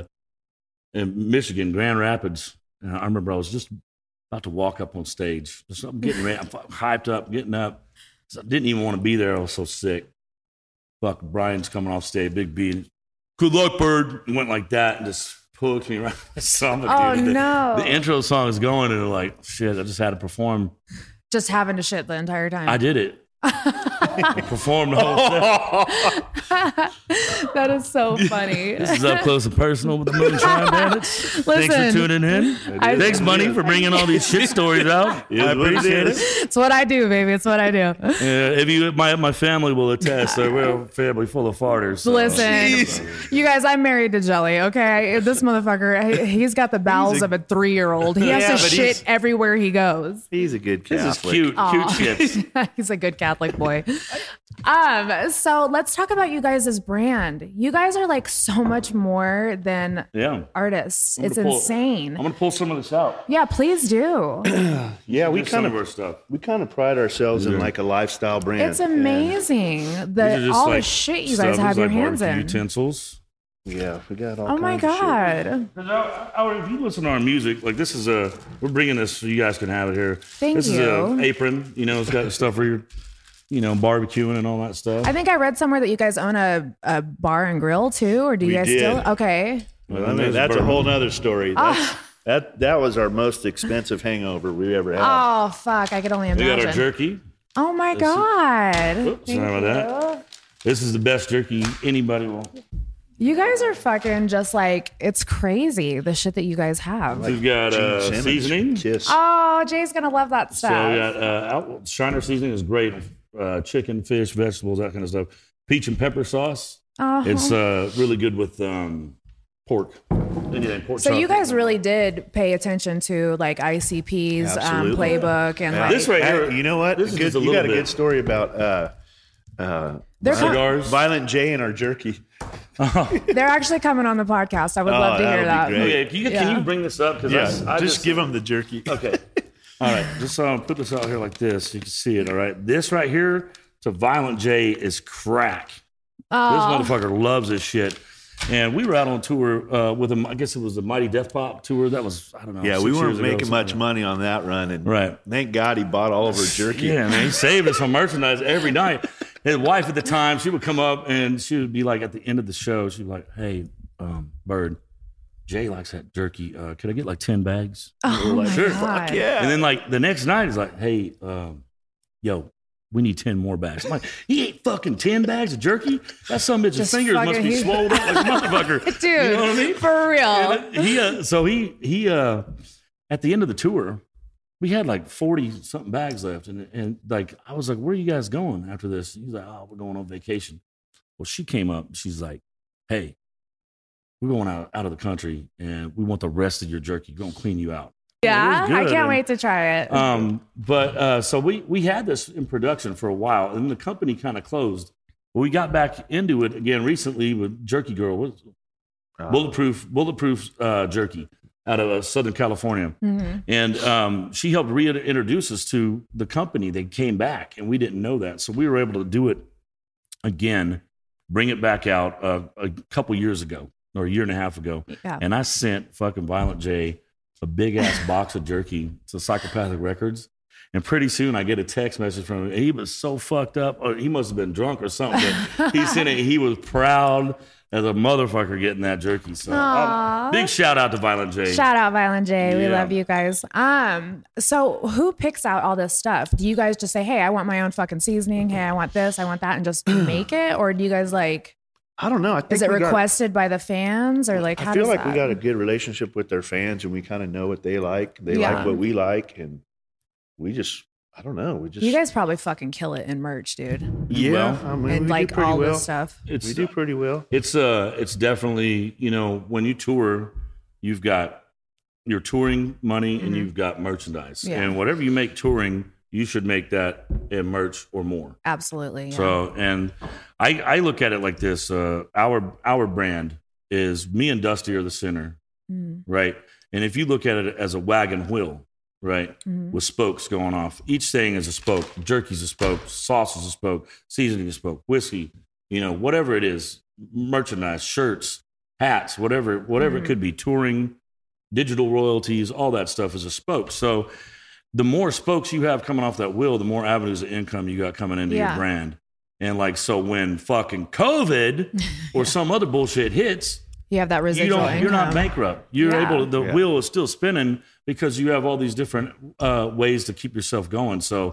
in Michigan, Grand Rapids. And I remember I was just about to walk up on stage. Just, I'm getting ready, I'm hyped up, getting up. So I didn't even want to be there. I was so sick. Fuck, Brian's coming off stage. Big B, good luck, bird. He went like that and just hooked me right in the stomach. Oh, dude. The- no. The intro song is going, and like, shit, I just had to perform. just having to shit the entire time. I did it. I performed the whole set. That is so funny. This is up close and personal with the Moonshine Bandits. Thanks for Listen, tuning in. I- Thanks, Bunny, for bringing all these shit stories out. It is I what it appreciate is. it. It's what I do, baby. It's what I do. Uh, if you, my my family will attest that we're a family full of farters. so- Listen, you guys, I'm married to Jelly, okay? This motherfucker, he- he's got the bowels a- of a three-year-old. He has Yeah, to but shit he's- everywhere he goes. He's a good This Catholic. is cute, cute shit. He's a good Catholic boy. Um, so let's talk about you guys' brand. You guys are like so much more than Yeah. artists. I'm It's gonna pull- insane. I'm gonna pull some of this out. Yeah, please do. Yeah, we Here's some kind of of our stuff. we kind of pride ourselves in Yeah. like a lifestyle brand. It's amazing. These are The just all the like shit you stuff. guys have It's your like hands barbecue in. utensils. And, yeah, we got all Oh my kinds of shit. god. Because our, our, if you listen to our music, like this is a, we're bringing this so you guys can have it here. Thank this is you. an apron, you know, it's got stuff for your, you know, barbecuing and all that stuff. I think I read somewhere that you guys own a, a bar and grill too, or do you We guys did. still? Okay. Well, I And mean, there's that's a bourbon. whole nother story. That's, that that was our most expensive hangover we ever had. Oh fuck, I could only We got our imagine. jerky. Oh my god. Oops, sorry about that. This is the best jerky anybody will. You guys are fucking just like, it's crazy the shit that you guys have. We've got Gene uh, Simmons, seasoning. Kiss. Oh, Jay's gonna love that So stuff. we got uh, out, Shiner seasoning is great. Uh, chicken, fish, vegetables, that kind of stuff. Peach and pepper sauce. Uh-huh. It's uh, really good with um, pork. Anything pork. So chop. you guys really did pay attention to like I C P's um, Absolutely. playbook and like This right Hey, here. you know what? This is Good, just a you got little a bit. good story about uh, uh, They're Violent- Cigars. Violent J and our jerky. They're actually coming on the podcast. I would Oh, love to hear that'll be that. great. Okay, can you, Yeah. can you bring this up? Because Yeah, I, I just, just give them the jerky. Okay. All right. Just um, put this out here like this. You can see it. All right. This right here to Violent J is crack. Oh. This motherfucker loves this shit. And we were out on tour uh, with him. I guess it was the Mighty Death Pop tour. That was, I don't know. Yeah, six we years weren't ago, making something much like money on that run. And Right. thank God he bought all of our jerky. Yeah, man. He saved us some merchandise every night. His wife at the time, she would come up and she would be like at the end of the show, she'd be like, hey, um, Bird, Jay likes that jerky. Uh, could I get like ten bags? Oh, We were like, my sure. God. Yeah. And then like the next night, he's like, hey, um, yo, we need ten more bags. I'm like, he ate fucking ten bags of jerky? That some bitch's Just fingers must fucking- be he- swollen up like a motherfucker. Dude, You know what I mean? for real. And he, uh, so he, he, uh, at the end of the tour, we had like forty something bags left. And, and like, I was like, where are you guys going after this? He's like, oh, we're going on vacation. Well, she came up, she's like, hey, we're going out, out of the country and we want the rest of your jerky. We're going to clean you out. Yeah, It was I good. can't And, wait to try it. Um, but uh, so we we had this in production for a while, and the company kind of closed. But we got back into it again recently with Jerky Girl, what- Uh, bulletproof bulletproof uh, jerky out of uh, Southern California, Mhm. and um, she helped reintroduce us to the company. They came back, and we didn't know that, so we were able to do it again, bring it back out uh, a couple years ago or a year and a half ago, Yeah. and I sent fucking Violent J a big ass box of jerky to Psychopathic Records. And pretty soon I get a text message from him. He was so fucked up, or he must have been drunk or something. But he sent it. He was proud as a motherfucker getting that jerky. So um, Aw. big shout out to Violent J. Shout out Violent J. We Yeah. love you guys. Um, so who picks out all this stuff? Do you guys just say, hey, I want my own fucking seasoning. Hey, I want this, I want that, and just make it? Or do you guys like, I don't know. I think is it we got- requested by the fans or like, how I feel does like that? we got a good relationship with their fans, and we kind of know what they like. They Yeah. like what we like, and we just, I don't know. We just, You guys probably fucking kill it in merch, dude. yeah, Well, I mean, And we like do pretty all well. this stuff. It's We do pretty well. It's uh, it's definitely, you know, when you tour, you've got your touring money and you've got merchandise, Yeah. and whatever you make touring, you should make that in merch or more. Absolutely. Yeah. So, and I, I look at it like this: uh, our our brand is me and Dusty are the center, Mhm. right? And if you look at it as a wagon wheel, right, Mhm. with spokes going off, each thing is a spoke. Jerky's a spoke, sauce is a spoke, seasoning is a spoke, whiskey, you know, whatever it is, merchandise, shirts, hats, whatever, whatever Mhm. it could be, touring, digital royalties, all that stuff is a spoke. So the more spokes you have coming off that wheel, the more avenues of income you got coming into Yeah. your brand. And like, so when fucking COVID or some other bullshit hits, You have that you residual don't, you're not income. bankrupt. You're Yeah. able to, the Yeah. wheel is still spinning because you have all these different uh, ways to keep yourself going. So,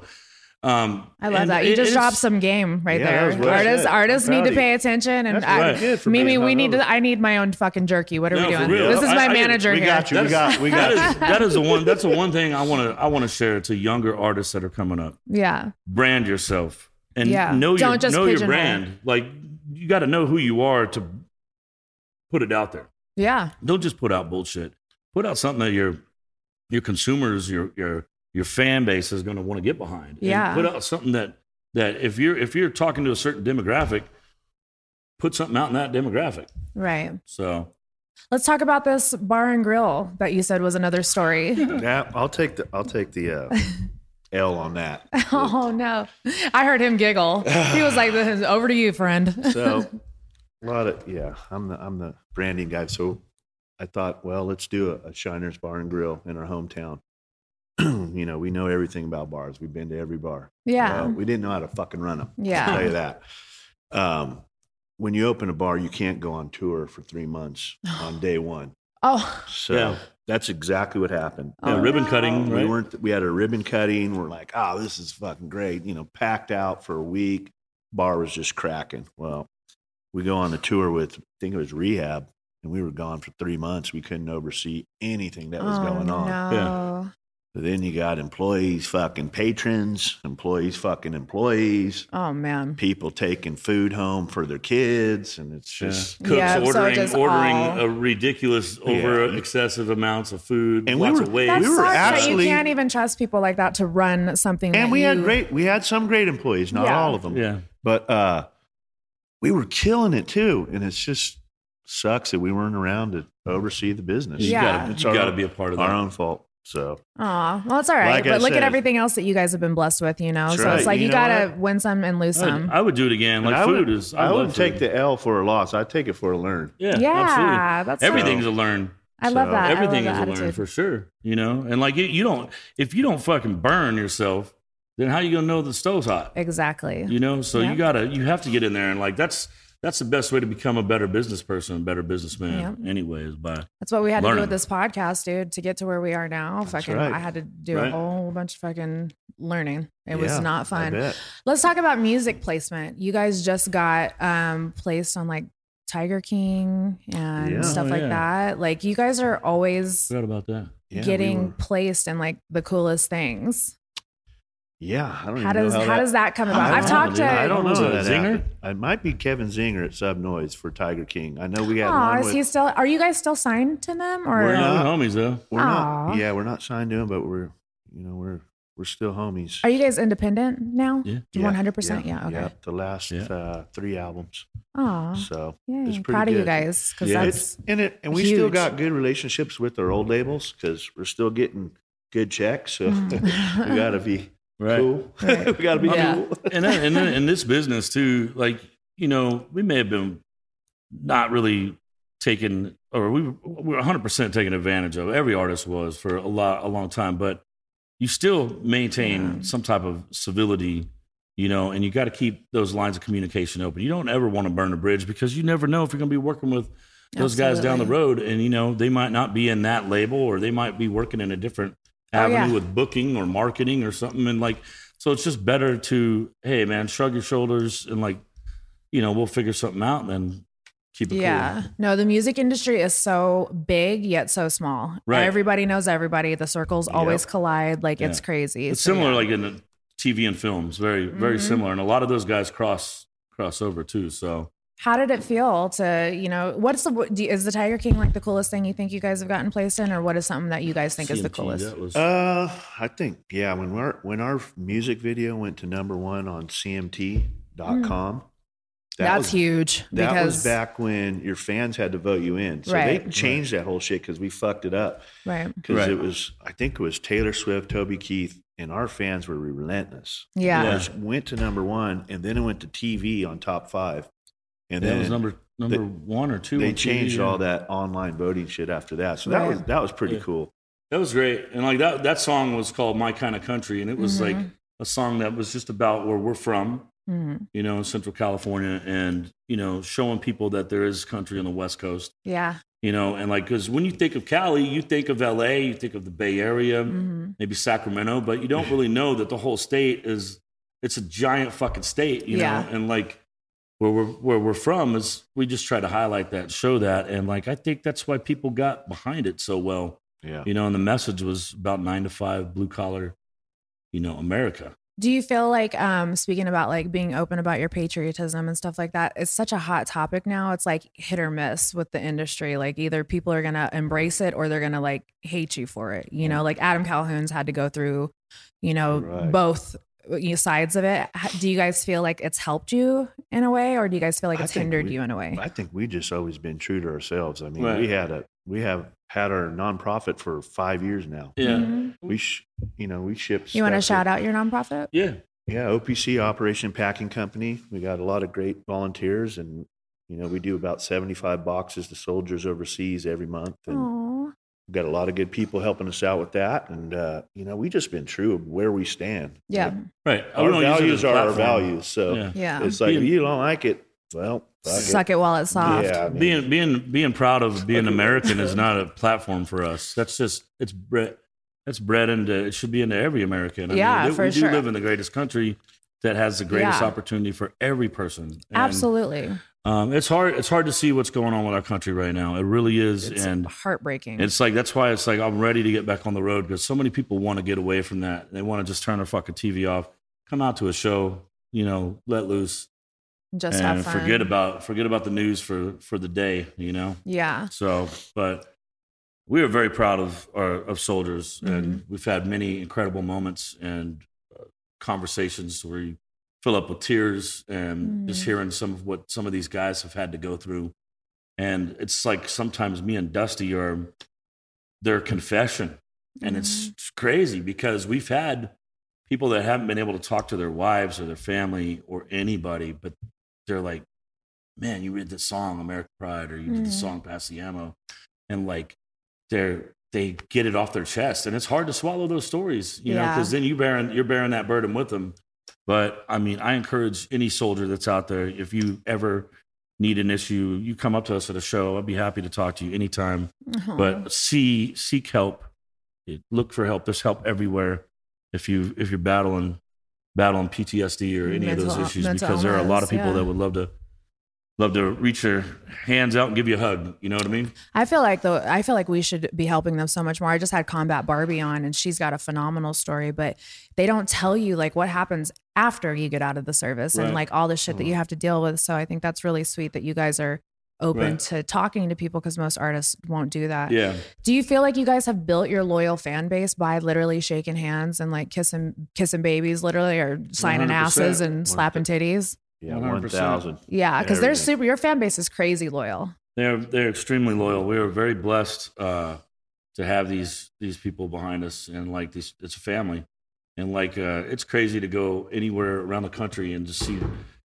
um, I love and that. You it- just it's- dropped some game right Yeah, that was there. well Artists, said. artists I'm need proud to of pay you. attention. And That's I, really good for Mimi, being we need hungover. to. I need my own fucking jerky. What are No, we for doing? real. This is I- my I- manager we here. got you. We got, we That got is, that is the one. That's the one thing I want to I want to share to younger artists that are coming up. Yeah. Brand yourself and Yeah. know your Don't just know your pigeonhole. brand. Like you got to know who you are to put it out there. Yeah. Don't just put out bullshit. Put out something that your your consumers, your your your fan base is going to want to get behind. And Yeah. put out something that that if you're if you're talking to a certain demographic, put something out in that demographic. Right. So Let's talk about this bar and grill that you said was another story. Yeah, I'll take the I'll take the uh, L on that. Oh no! I heard him giggle. He was like, "This is over to you, friend." So a lot of yeah, I'm the I'm the branding guy. So I thought, well, let's do a, a Shiner's Bar and Grill in our hometown. You know, we know everything about bars. We've been to every bar. Yeah. Well, we didn't know how to fucking run them. Yeah. I'll tell you that. Um, when you open a bar, you can't go on tour for three months on day one. Oh, So Yeah. that's exactly what happened. yeah, Oh, ribbon no. cutting, We right? weren't. We had a ribbon cutting. We're like, oh, this is fucking great. You know, packed out for a week. Bar was just cracking. Well, we go on the tour with, I think it was Rehab, and we were gone for three months. We couldn't oversee anything that was oh, going on. no. So then you got employees fucking patrons, employees fucking employees, Oh man. people taking food home for their kids, and it's Yeah. just. Cooks Yeah, so ordering just ordering all- a ridiculous over Yeah. excessive amounts of food, And we lots were- of waste. That We were sucks that actually- you can't even trust people like that to run something. And that we had you- great. We had some great employees, not Yeah. all of them. yeah. But uh, we were killing it too. And it's just sucks that we weren't around to oversee the business. You Yeah. gotta, It's you our gotta own- be a part of Our that. own fault. So Aw, well, it's all right. Like I but look said- at everything else that you guys have been blessed with, you know? That's So it's right. like you, You know gotta what? win some and lose I, some. I would do it again. and Like I food would, is. I love wouldn't take food. the L for a loss. I'd take it for a learn. Yeah, yeah, absolutely. that's Everything's a learn. I love So that. Everything I is love a that learn attitude. for sure. You know, and like you, you don't. If you don't fucking burn yourself, then how you gonna know the stove's hot? Exactly. You know, so Yep. you gotta. You have to get in there and like that's. That's the best way to become a better business person, a better businessman. Yep. Anyway, is by That's what we had to do learning. with this podcast, dude, to get to where we are now. Fucking, right. I had to do Right. a whole bunch of fucking learning. It was Yeah, not I fun. bet. Let's talk about music placement. You guys just got um, placed on like Tiger King and Yeah. stuff Oh, like yeah. that. Like you guys are always forgot about that. Yeah, we getting were- placed in like the coolest things. Yeah, I don't even How know does how, how, that, does that come I about? don't I've know, talked dude. to I don't know Was how it that Zinger? happened. It might be Kevin Zinger at Sub Noise for Tiger King. I know we had Aw, one is with. he still? Are you guys still signed to them or? We're Yeah, not. we're homies though. we're Aw. not. Yeah, we're not signed to him, but we're you know we're we're still homies. Are you guys independent now? Yeah. Yeah, One hundred percent. Yeah. Okay. Yeah, the last Yeah. uh, three albums. Aw. So Yay. it's pretty Proud of you good. guys because Yeah. that's It's and it and we still huge. got good relationships with our old labels because we're still getting good checks. So Mm. we gotta be Right. cool. Right. we gotta be Yeah. cool. and then, and then in this business too, like you know, we may have been not really taken, or we were, we were one hundred percent taken advantage of. Every artist was for a lot, a long time, but you still maintain Yeah. some type of civility, you know, and you got to keep those lines of communication open. You don't ever want to burn a bridge because you never know if you're going to be working with those guys down the Absolutely. road, and you know they might not be in that label, or they might be working in a different Oh, avenue yeah. with booking or marketing or something, and like so it's just better to hey man shrug your shoulders and like you know we'll figure something out and then keep it yeah. cool. No, the music industry is so big yet so small. Right. Everybody knows everybody. The circles always Yep. collide. Like it's Yeah. crazy. It's So, similar yeah. like in the T V and films, very very Mhm. similar, and a lot of those guys cross cross over too. So How did it feel to, you know, what's the, what- do, is the Tiger King like the coolest thing you think you guys have gotten placed in, or what is something that you guys think is the C M T, coolest? that was- Uh, I think yeah. When our when our music video went to number one on C M T dot com, that That's was, huge That because, was back when your fans had to vote you in. So Right. they changed that whole shit because we fucked it up. right. Because Right. it was, I think it was Taylor Swift, Toby Keith, and our fans were relentless. Yeah. Yeah. It went to number one, and then it went to T V on top five, and that then was number number one or two. they on T V, changed yeah. all that online voting shit after that. So that Right. was that was pretty Yeah. cool. That was great. And like that that song was called My Kind of Country, and it was Mhm. like a song that was just about where we're from, Mhm. you know, in Central California, and you know, showing people that there is country on the West Coast, Yeah. you know, and like because when you think of Cali, you think of L A, you think of the Bay Area, Mhm. maybe Sacramento, but you don't really know that the whole state is it's a giant fucking state, you Yeah. know, and like where we're where we're from is we just try to highlight that, show that, and like I think that's why people got behind it so well. Yeah. You know, and the message was about nine to five, blue collar, you know, America. Do you feel like, um, speaking about like being open about your patriotism and stuff like that, it's such a hot topic now. It's like hit or miss with the industry. Like either people are going to embrace it or they're going to like hate you for it. You know, like Adam Calhoun's had to go through, you know, Right. both you know, sides of it. H- Do you guys feel like it's helped you in a way, or do you guys feel like I it's think hindered we- you in a way? I think we just always been true to ourselves. I mean, Right. we had a we have had our nonprofit for five years now. Yeah. Mhm. We sh, you know we ship. You want to stuff shout to- out your nonprofit? Yeah. Yeah, O P C, Operation Packing Company. We got a lot of great volunteers, and you know we do about seventy-five boxes to soldiers overseas every month, and Aw. we've got a lot of good people helping us out with that. And uh, you know we just been true of where we stand. Yeah. Like, Right. I our don't use it as values a are our platform. values. So Yeah. Yeah. it's like Being- if you don't like it, well, fuck Suck it while it's soft. Yeah, I mean, Being being being proud of being American is not a platform for us. That's just it's bred that's bred into it should be into every American. I Yeah, mean, we, for we do sure. live in the greatest country that has the greatest Yeah. opportunity for every person. And, Absolutely. Um, it's hard. It's hard to see what's going on with our country right now. It really is, It's and heartbreaking. it's like that's why it's like I'm ready to get back on the road because so many people want to get away from that. They want to just turn their fucking T V off, come out to a show, you know, let loose, Just and have fun. forget about forget about the news for for the day, you know. Yeah. So, but we are very proud of our of soldiers, Mm-hmm. and we've had many incredible moments and uh, conversations where you fill up with tears and Mm. just hearing some of what some of these guys have had to go through. And it's like sometimes me and Dusty are their confession. And it's crazy because we've had people that haven't been able to talk to their wives or their family or anybody, but they're like, man, you read this song, American Pride, or you did the song Pass the Ammo. And like, they're, they get it off their chest. And it's hard to swallow those stories, you know, Yeah. because then you bearing, you're bearing that burden with them. But I mean, I encourage any soldier that's out there, if you ever need an issue, you come up to us at a show. I'd be happy to talk to you anytime. Uh-huh. But see, seek help. Look for help. There's help everywhere. If you if you're battling battling P T S D or any Mental- of those issues, mental because there are a lot of people illness, yeah. that would love to love to reach their hands out and give you a hug. You know what I mean? I feel like though I feel like we should be helping them so much more. I just had Combat Barbie on and she's got a phenomenal story, but they don't tell you like what happens after you get out of the service and Right. like all the shit that you have to deal with. So I think that's really sweet that you guys are open Right. to talking to people because most artists won't do that. Yeah. Do you feel like you guys have built your loyal fan base by literally shaking hands and like kissing kissing babies literally or signing one hundred percent. asses and slapping titties? Yeah, one hundred one percent. thousand. Yeah, because they're Everything. super your fan base is crazy loyal. They're they're extremely loyal. We are very blessed uh, to have these these people behind us, and like these, it's a family, and like uh, it's crazy to go anywhere around the country and just see.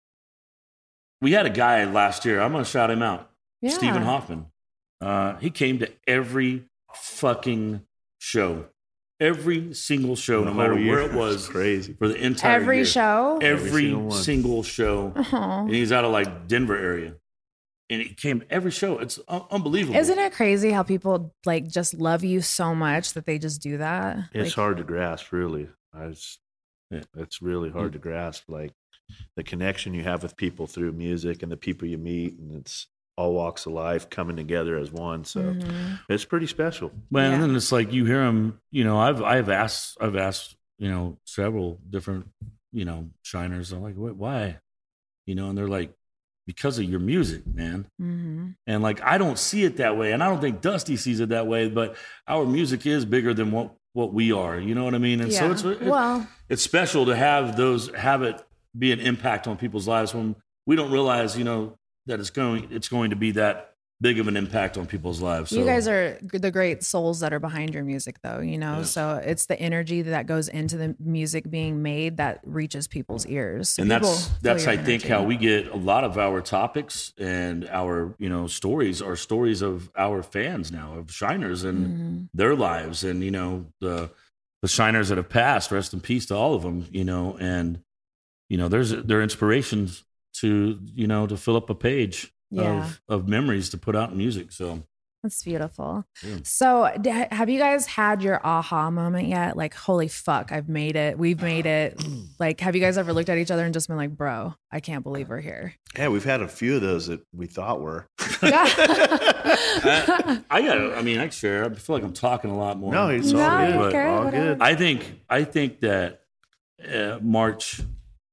We had a guy last year. I'm gonna shout him out, Yeah. Stephen Hoffman. Uh, he came to every fucking show, every single show, no matter where it was, crazy. for the entire Every year. show. every, Every single one. single show, Aw. and he's out of like Denver area. And he came every show. It's un- unbelievable. Isn't it crazy how people like just love you so much that they just do that? It's Like, hard to grasp, really. I just, Yeah. it's really hard to grasp, like the connection you have with people through music and the people you meet, and it's all walks of life coming together as one. So mhm. it's pretty special. Man, Yeah. and then it's like you hear them. You know, I've I've asked I've asked you know several different you know shiners. I'm like, "Wh- why? You know, and they're like, because of your music, man. Mhm. And like, I don't see it that way, and I don't think Dusty sees it that way. But our music is bigger than what what we are. You know what I mean? And so Yeah. it's it, well, it's special to have those have it be an impact on people's lives when we don't realize, you know, that it's going it's going to be that big of an impact on people's lives. you So- guys are g- the great souls that are behind your music, though. You know, Yeah. so it's the energy that goes into the music being made that reaches people's ears. So and people that's feel that's your I think energy. how we get a lot of our topics and our you know stories are stories of our fans now, of shiners and Mhm. their lives, and you know the the shiners that have passed, rest in peace to all of them, you know, and you know there's they're inspirations to you know to fill up a page Yeah. of of memories to put out in music. So That's beautiful. Yeah. So, d- have you guys had your aha moment yet? Like, holy fuck, I've made it. We've made it. Like, have you guys ever looked at each other and just been like, bro, I can't believe we're here? Yeah, we've had a few of those that we thought were. I, I got I mean I share. I feel like I'm talking a lot more. No, it's No, all you're good. good, All whatever. good. I think I think that uh, March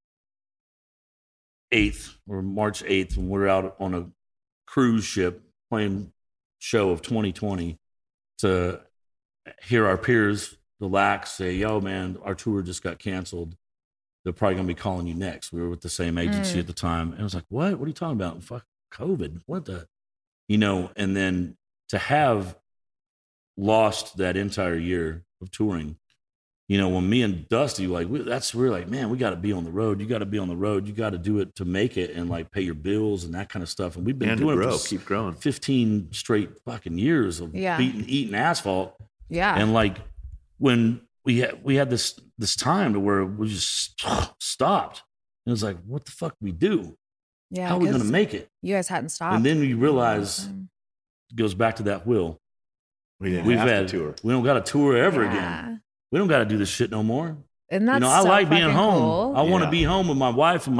eighth or March eighth, when we're out on a cruise ship playing show of twenty twenty, to hear our peers, the Lax, say, "Yo, man, our tour just got canceled. They're probably gonna be calling you next." We were with the same agency Mm. at the time, and I was like, "What? What are you talking about? Fuck COVID? What the?" You know, and then to have lost that entire year of touring, you know, when me and Dusty, like, we, that's, we're like, man, we got to be on the road. You got to be on the road. You got to do it to make it and like pay your bills and that kind of stuff. And we've been And to doing grow, it for keep growing. fifteen straight fucking years of Yeah. beating, eating asphalt. Yeah. And like when we had, we had this, this time to where we just stopped. And it was like, what the fuck do we do? yeah. How are we going to 'cause make it? You guys hadn't stopped. And then we realize it goes back to that will. We didn't We've have had, to tour. we don't got to tour ever Yeah. again. We don't got to do this shit no more. And that's You know, I so like being fucking home. cool. I want to Yeah. be home with my wife and my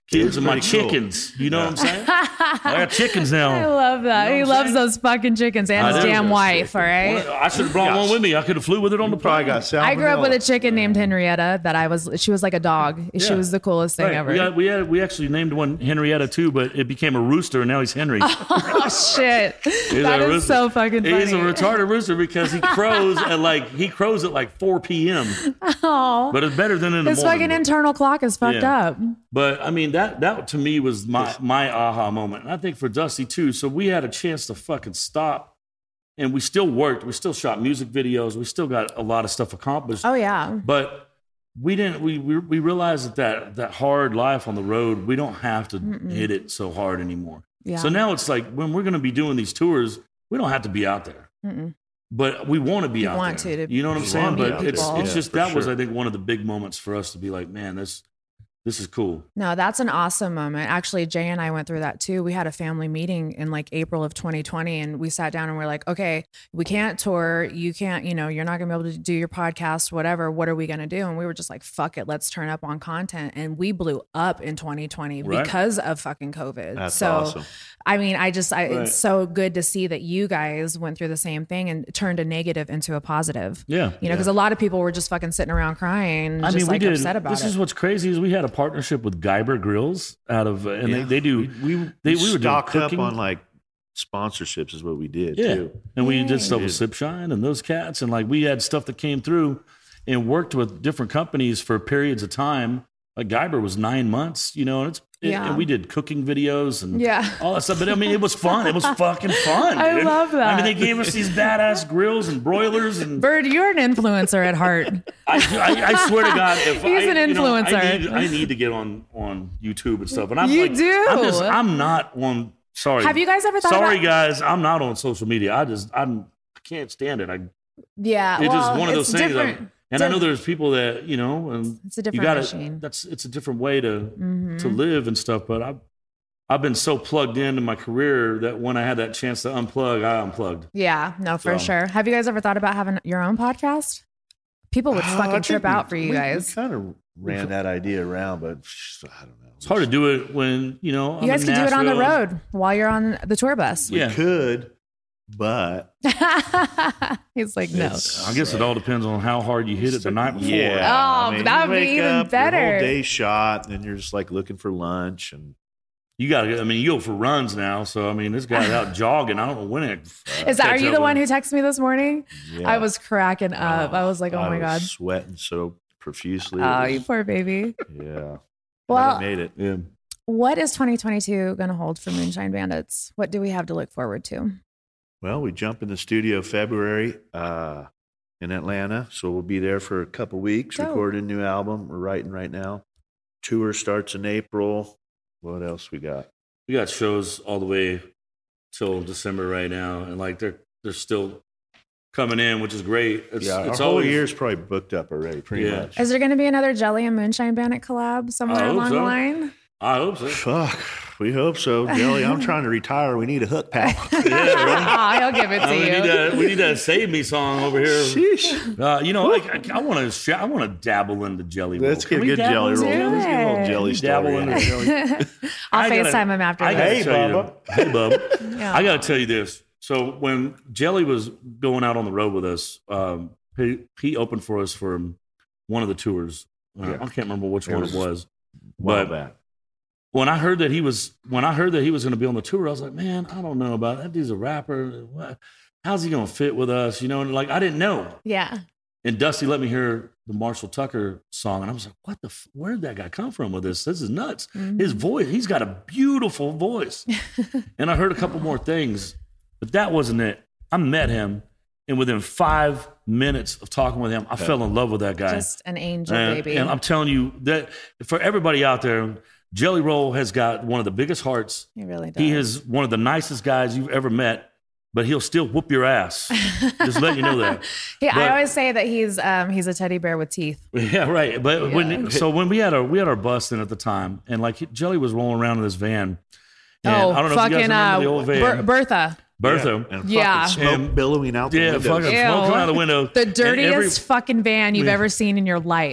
kids and my pretty cool. chickens. You know what I'm saying? I got chickens now. I love that. You know he what I'm loves saying? those fucking chickens and I his do. damn Those wife, chickens. all right? I should have brought Yes. one with me. I could have flew with it on the Probably plane. got salmonella. I grew up with a chicken named Henrietta that I was, she was like a dog. She Yeah. was the coolest thing Right. ever. We, got, we, had, we actually named one Henrietta too, but it became a rooster, and now he's Henry. Oh, shit. He's That a is rooster. so fucking funny. He's a retarded rooster because he crows at like he crows at like four p.m. Oh, But it's better than in the his morning. fucking internal clock is fucked Yeah. up. But I mean that that to me was my my aha moment, and I think for Dusty too. So we had a chance to fucking stop, and we still worked. We still shot music videos. We still got a lot of stuff accomplished. Oh, yeah. But we didn't. We we, we realized that, that that hard life on the road, we don't have to hit it so hard anymore. Yeah. So now it's like when we're going to be doing these tours, we don't have to be out there. Mm-mm. But we want to be You out want there. to, to you know what I'm You saying? wanna be But out it's there. it's Yeah, just for that was sure. I think one of the big moments for us to be like, man, this this is cool. No, that's an awesome moment. Actually, Jay and I went through that too. We had a family meeting in like April of twenty twenty, and we sat down and we're like, okay, we can't tour. You can't, you know, you're not going to be able to do your podcast, whatever. What are we going to do? And we were just like, fuck it, let's turn up on content. And we blew up in twenty twenty Right. because of fucking COVID. That's so, awesome. I mean, I just, I, Right. it's so good to see that you guys went through the same thing and turned a negative into a positive. Yeah. You know, because a lot of people were just fucking sitting around crying, I just mean, like we did. upset about this it. is what's crazy is we had a partnership with Guyber Grills out of, uh, and Yeah. they, they do. We, we, they, we we were doing stocked up cooking. on like sponsorships is what we did Yeah. too. And we did stuff Yeah. with Sipshine and those cats. And like we had stuff that came through and worked with different companies for periods of time. Like Guyber was nine months, you know, and it's, it- Yeah. and we did cooking videos and Yeah. all that stuff. But I mean, it was fun. It was fucking fun. I dude. love that. I mean, they gave us these badass grills and broilers and Bird, you're an influencer at heart. I, I, I swear to God, if He's I, an you know, I influencer. need, I need to get on on YouTube and stuff. And I'm You like, do. I'm, just, I'm not on. Sorry. Have you guys ever thought Sorry, about- guys. I'm not on social media. I just I'm I can't stand it. I Yeah, it's well, just one of those it's things. different. I'm- and I know Diff- there's people that you know, and It's a you different gotta. machine. Mm-hmm. That's it's a different way to to live and stuff. But I've I've been so plugged into my career that when I had that chance to unplug, I unplugged. Yeah, no, for So- sure. Have you guys ever thought about having your own podcast? People would Uh, I fucking think trip we- out for you we- guys. We kind of ran that idea around, but I don't know. It's hard to do it when you know. You guys I'm can in do it on the Nashville. road while you're on the tour bus. We Yeah. could, but He's like, no. it's- I guess it all depends on how hard you hit it the night before. yeah. Oh, I mean, that you would be wake even up, better. Your whole day shot, and then you're just like looking for lunch, and You got to. I mean, you go for runs now, so I mean, this guy's out jogging. I don't know when it. Uh, Is that, are catch you up the with one him. who texted me this morning? yeah. I was cracking up. I was like, oh I my was God. sweating so profusely. It Oh, was- you poor baby. yeah. Well, But I made it. Yeah. what is twenty twenty-two going to hold for Moonshine Bandits? What do we have to look forward to? Well, we jump in the studio February uh, in Atlanta, so we'll be there for a couple weeks, Dope. recording a new album. We're writing right now. Tour starts in April. What else we got? We got shows all the way till December right now, and like they're they're still coming in, which is great. It's, yeah, it's our whole always, year's probably booked up already, pretty Yeah. much. Is there going to be another Jelly and Moonshine Bandit collab somewhere I hope along the so. line? I hope so. Fuck, we hope so. Jelly, I'm trying to retire. We need a hook pal. Yeah, right. Aw, he'll give it to I mean, we you. need that. We need that "Save Me" song over here. Sheesh. Uh, you know, like I, I want to. I want to dabble into Jelly Roll. Let's Can get a we good dabble jelly into roll. Do Let's get a little it. jelly Dabble story. in into it. Jelly. I'll I gotta- FaceTime him after I gotta this. Hey, tell you- Bubba. Hey, Bub. Yeah. I got to tell you this. So when Jelly was going out on the road with us, um, he, he opened for us for one of the tours. Uh, Yeah. I can't remember which It one was it was. Well But back. when I heard that he was when I heard that he was going to be on the tour, I was like, man, I don't know about that. Dude's a rapper. What- How's he going to fit with us? You know, and like I didn't know. Yeah. And Dusty let me hear the Marshall Tucker song, and I was like, "What the? F- where did that guy come from with this? This is nuts." Mm-hmm. His voice, he's got a beautiful voice. And I heard a couple more things, but that wasn't it. I met him, and within five minutes of talking with him, I fell in love with that guy. Just an angel, and, baby. and I'm telling you that for everybody out there, Jelly Roll has got one of the biggest hearts. he really does. He is one of the nicest guys you've ever met, but he'll still whoop your ass. Just let you know that. He, but- I always say that he's um, he's a teddy bear with teeth. Yeah, right. But Yeah. when so when we had our we had our bus in at the time, and like Jelly was rolling around in this van. And oh, I don't know fucking if you guys remember uh, the old van. Ber- Bertha. Bertha. Yeah, and fucking Yeah. smoke And- billowing out the Yeah, windows. fucking Ew. smoke coming out the window. The And dirtiest every- fucking van you've ever seen in your life.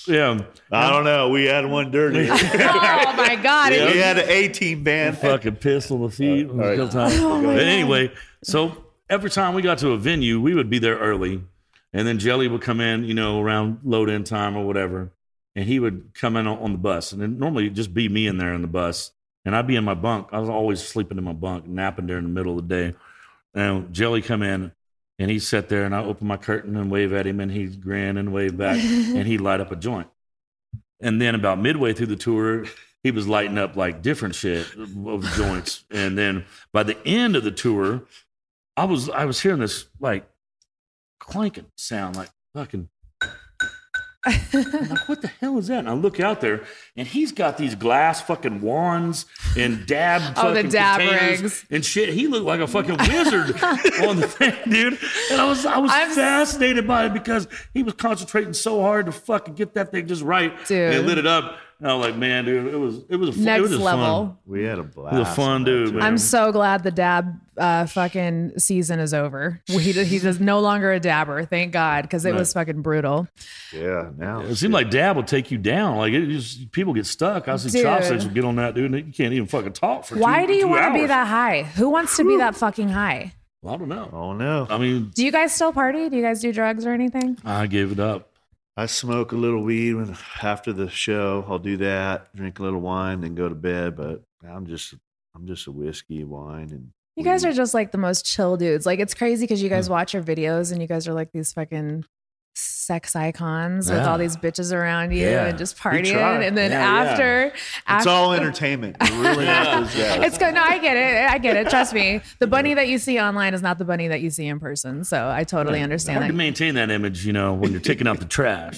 Yeah. I don't know. We had one dirty. Oh my God. We It- had an A-team band. Fucking piss on the feet. All right. All right. Oh my But God. anyway, so every time we got to a venue, we would be there early. And then Jelly would come in, you know, around load in time or whatever. And he would come in on, on the bus. And then normally it'd just be me in there in the bus. And I'd be in my bunk. I was always sleeping in my bunk, napping there in the middle of the day. And Jelly come in and he'd sit there and I open my curtain and wave at him and he'd grin and wave back and he'd light up a joint. And then about midway through the tour, he was lighting up like different shit of joints. And then by the end of the tour, I was I was hearing this like clanking sound, like fucking. I'm like, what the hell is that? And I look out there, and he's got these glass fucking wands and dab Oh, the fucking dab containers rigs. and shit. He looked like a fucking wizard on the thing, dude. And I was I was I'm- fascinated by it because he was concentrating so hard to fucking get that thing just right. Dude. And it lit it up. And I was like, man, dude, it was it was a fun, Next it was just level. Fun. We had a blast. He was a fun on that dude, tour. man. I'm so glad the dab uh, fucking season is over. He he's just no longer a dabber, thank God, because it was fucking brutal. Yeah, now. It seemed like dab will take you down. Like it just people get stuck. I see Dude. chopsticks will get on that dude, and you can't even fucking talk for. Why two, do you two want to be hours. that high? Who wants to be that fucking high? Well, I don't know. Oh, no. I mean, Do you guys still party? Do you guys do drugs or anything? I gave it up. I smoke a little weed when after the show. I'll do that, drink a little wine, then go to bed. But I'm just, I'm just a whiskey, wine, and You guys weed. are just like the most chill dudes. Like it's crazy because you guys watch your videos and you guys are like these fucking sex icons with Yeah. all these bitches around you Yeah. and just We partying. try. And then Yeah, yeah. after, It's after all entertainment. It really is. Yeah. it's good. No, I get it. I get it. Trust me. The bunny that you see online is not the bunny that you see in person. So I totally Hard understand to that. maintain that image, you know, when you're taking out the trash.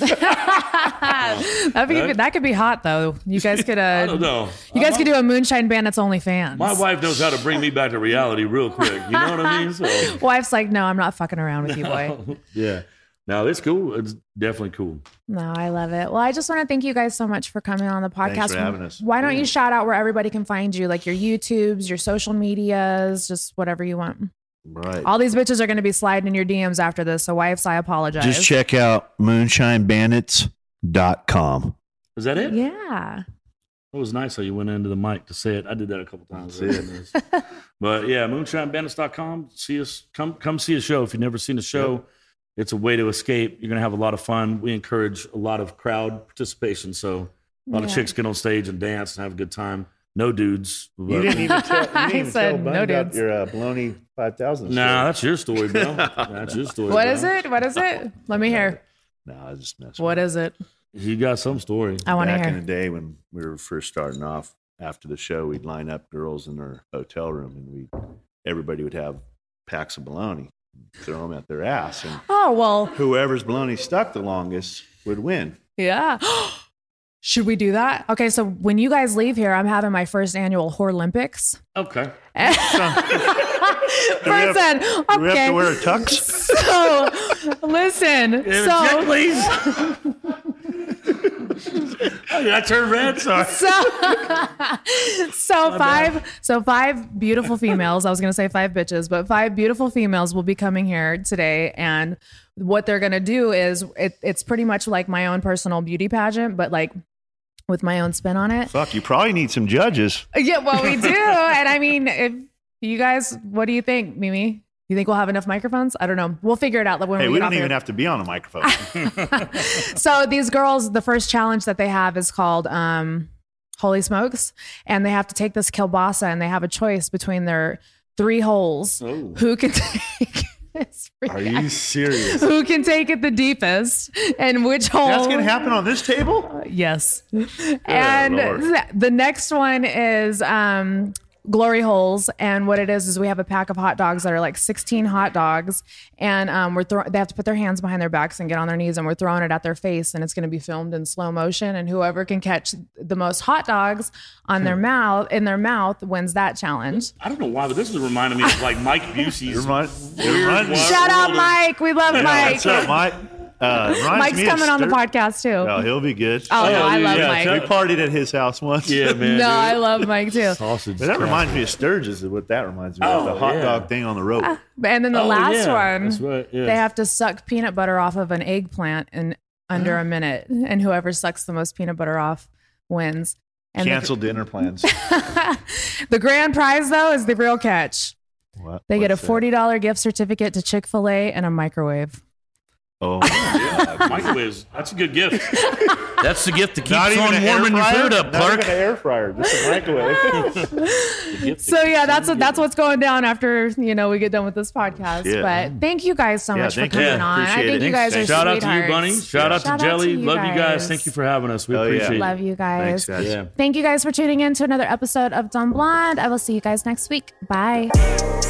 That could, be, that could be hot though. You guys could. Uh, I don't know. You guys My- could do a Moonshine Bandits OnlyFans. My wife knows how to bring me back to reality real quick. You know what I mean? So, Wife's like, no, I'm not fucking around with you, boy. yeah. No, it's cool. It's definitely cool. No, I love it. Well, I just want to thank you guys so much for coming on the podcast. Thanks for having us. Why don't you shout out where everybody can find you, like your YouTubes, your social medias, just whatever you want. Right. All these bitches are going to be sliding in your D Ms after this. So, wives, I apologize. Just check out moonshine bandits dot com. Is that it? Yeah. It was nice how you went into the mic to say it. I did that a couple times. That's But yeah, moonshine bandits dot com. See us. Come come see a show. If you've never seen a show, it's a way to escape. You're going to have a lot of fun. We encourage a lot of crowd participation. So a lot of Yeah. chicks get on stage and dance and have a good time. No dudes. You but- didn't even tell, you didn't I even said tell Bun no about dudes. your uh, Baloney five thousand. Nah, that's your story, bro. That's your story. What bro. is it? What is it? Let me hear. No, I was just messing. What with is it? You got some story. I want to Back in the hear. day when we were first starting off, after the show, we'd line up girls in their hotel room, and we everybody would have packs of bologna, throw them at their ass, and Oh, well, whoever's bologna stuck the longest would win. yeah. Should we do that? Okay, so when you guys leave here, I'm having my first annual Whore Olympics. Okay. Person, Do we have okay. to wear a tux? So, listen. Check, So, please. Oh, did I turn red? Sorry. so, so five, so five beautiful females. I was gonna say five bitches, but five beautiful females will be coming here today, and what they're gonna do is it, it's pretty much like my own personal beauty pageant, but like with my own spin on it. Fuck, you probably need some judges. Yeah, well, we do, and I mean, if you guys, what do you think, Mimi? You think we'll have enough microphones? I don't know. We'll figure it out when Hey, we we get don't off even here. have to be on a microphone. So these girls, the first challenge that they have is called um, Holy Smokes, and they have to take this kielbasa, and they have a choice between their three holes. Oh. Who can take? It's Are you serious? who can take it the deepest, and which hole? That's gonna happen on this table? Yes. And Lord. th- the next one is um, glory holes. And what it is, is we have a pack of hot dogs that are like sixteen hot dogs. And um, we're throw- they have to put their hands behind their backs and get on their knees, and we're throwing it at their face. And it's going to be filmed in slow motion. And whoever can catch the most hot dogs on their mouth, in their mouth, wins that challenge. I don't know why, but this is reminding me of like Mike Busey's. Remind, Weird remind me. one. Shout out, World of- Mike. We love Mike. What's up, Mike? Uh, reminds Mike's me of coming on the Stur- podcast too. Oh, he'll be good. Oh, no, I love yeah, Mike. We partied at his house once. Yeah, man. No, dude. I love Mike too. Sausage. But that crap. reminds me of Sturgis, is what that reminds me of. Oh, The hot yeah. dog thing on the rope. And then the Oh, last yeah. one, That's right, yeah. they have to suck peanut butter off of an eggplant and under a minute, and whoever sucks the most peanut butter off wins. And Cancel the, dinner plans. The grand prize, though, is the real catch. What? They get a What's forty dollars gift certificate to Chick-fil-A and a microwave. Oh, yeah. Microwaves. That's a good gift. That's the gift that Not keeps even on an air warming your fryer? food up, Not Clark. even an air fryer, just a microwave. So yeah, that's what that's what's going down after you know we get done with this podcast. Yeah. But thank you guys so Yeah, much for thank coming you. on. I Appreciate think it. you guys are Shout out to you, sweethearts. Bunny. Shout out to Shout out Jelly. to you Love you guys. guys. Thank you for having us. We Oh, yeah. appreciate Love it. you guys. Thanks, guys. Yeah. Thank you guys for tuning in to another episode of Dumb Blonde. I will see you guys next week. Bye.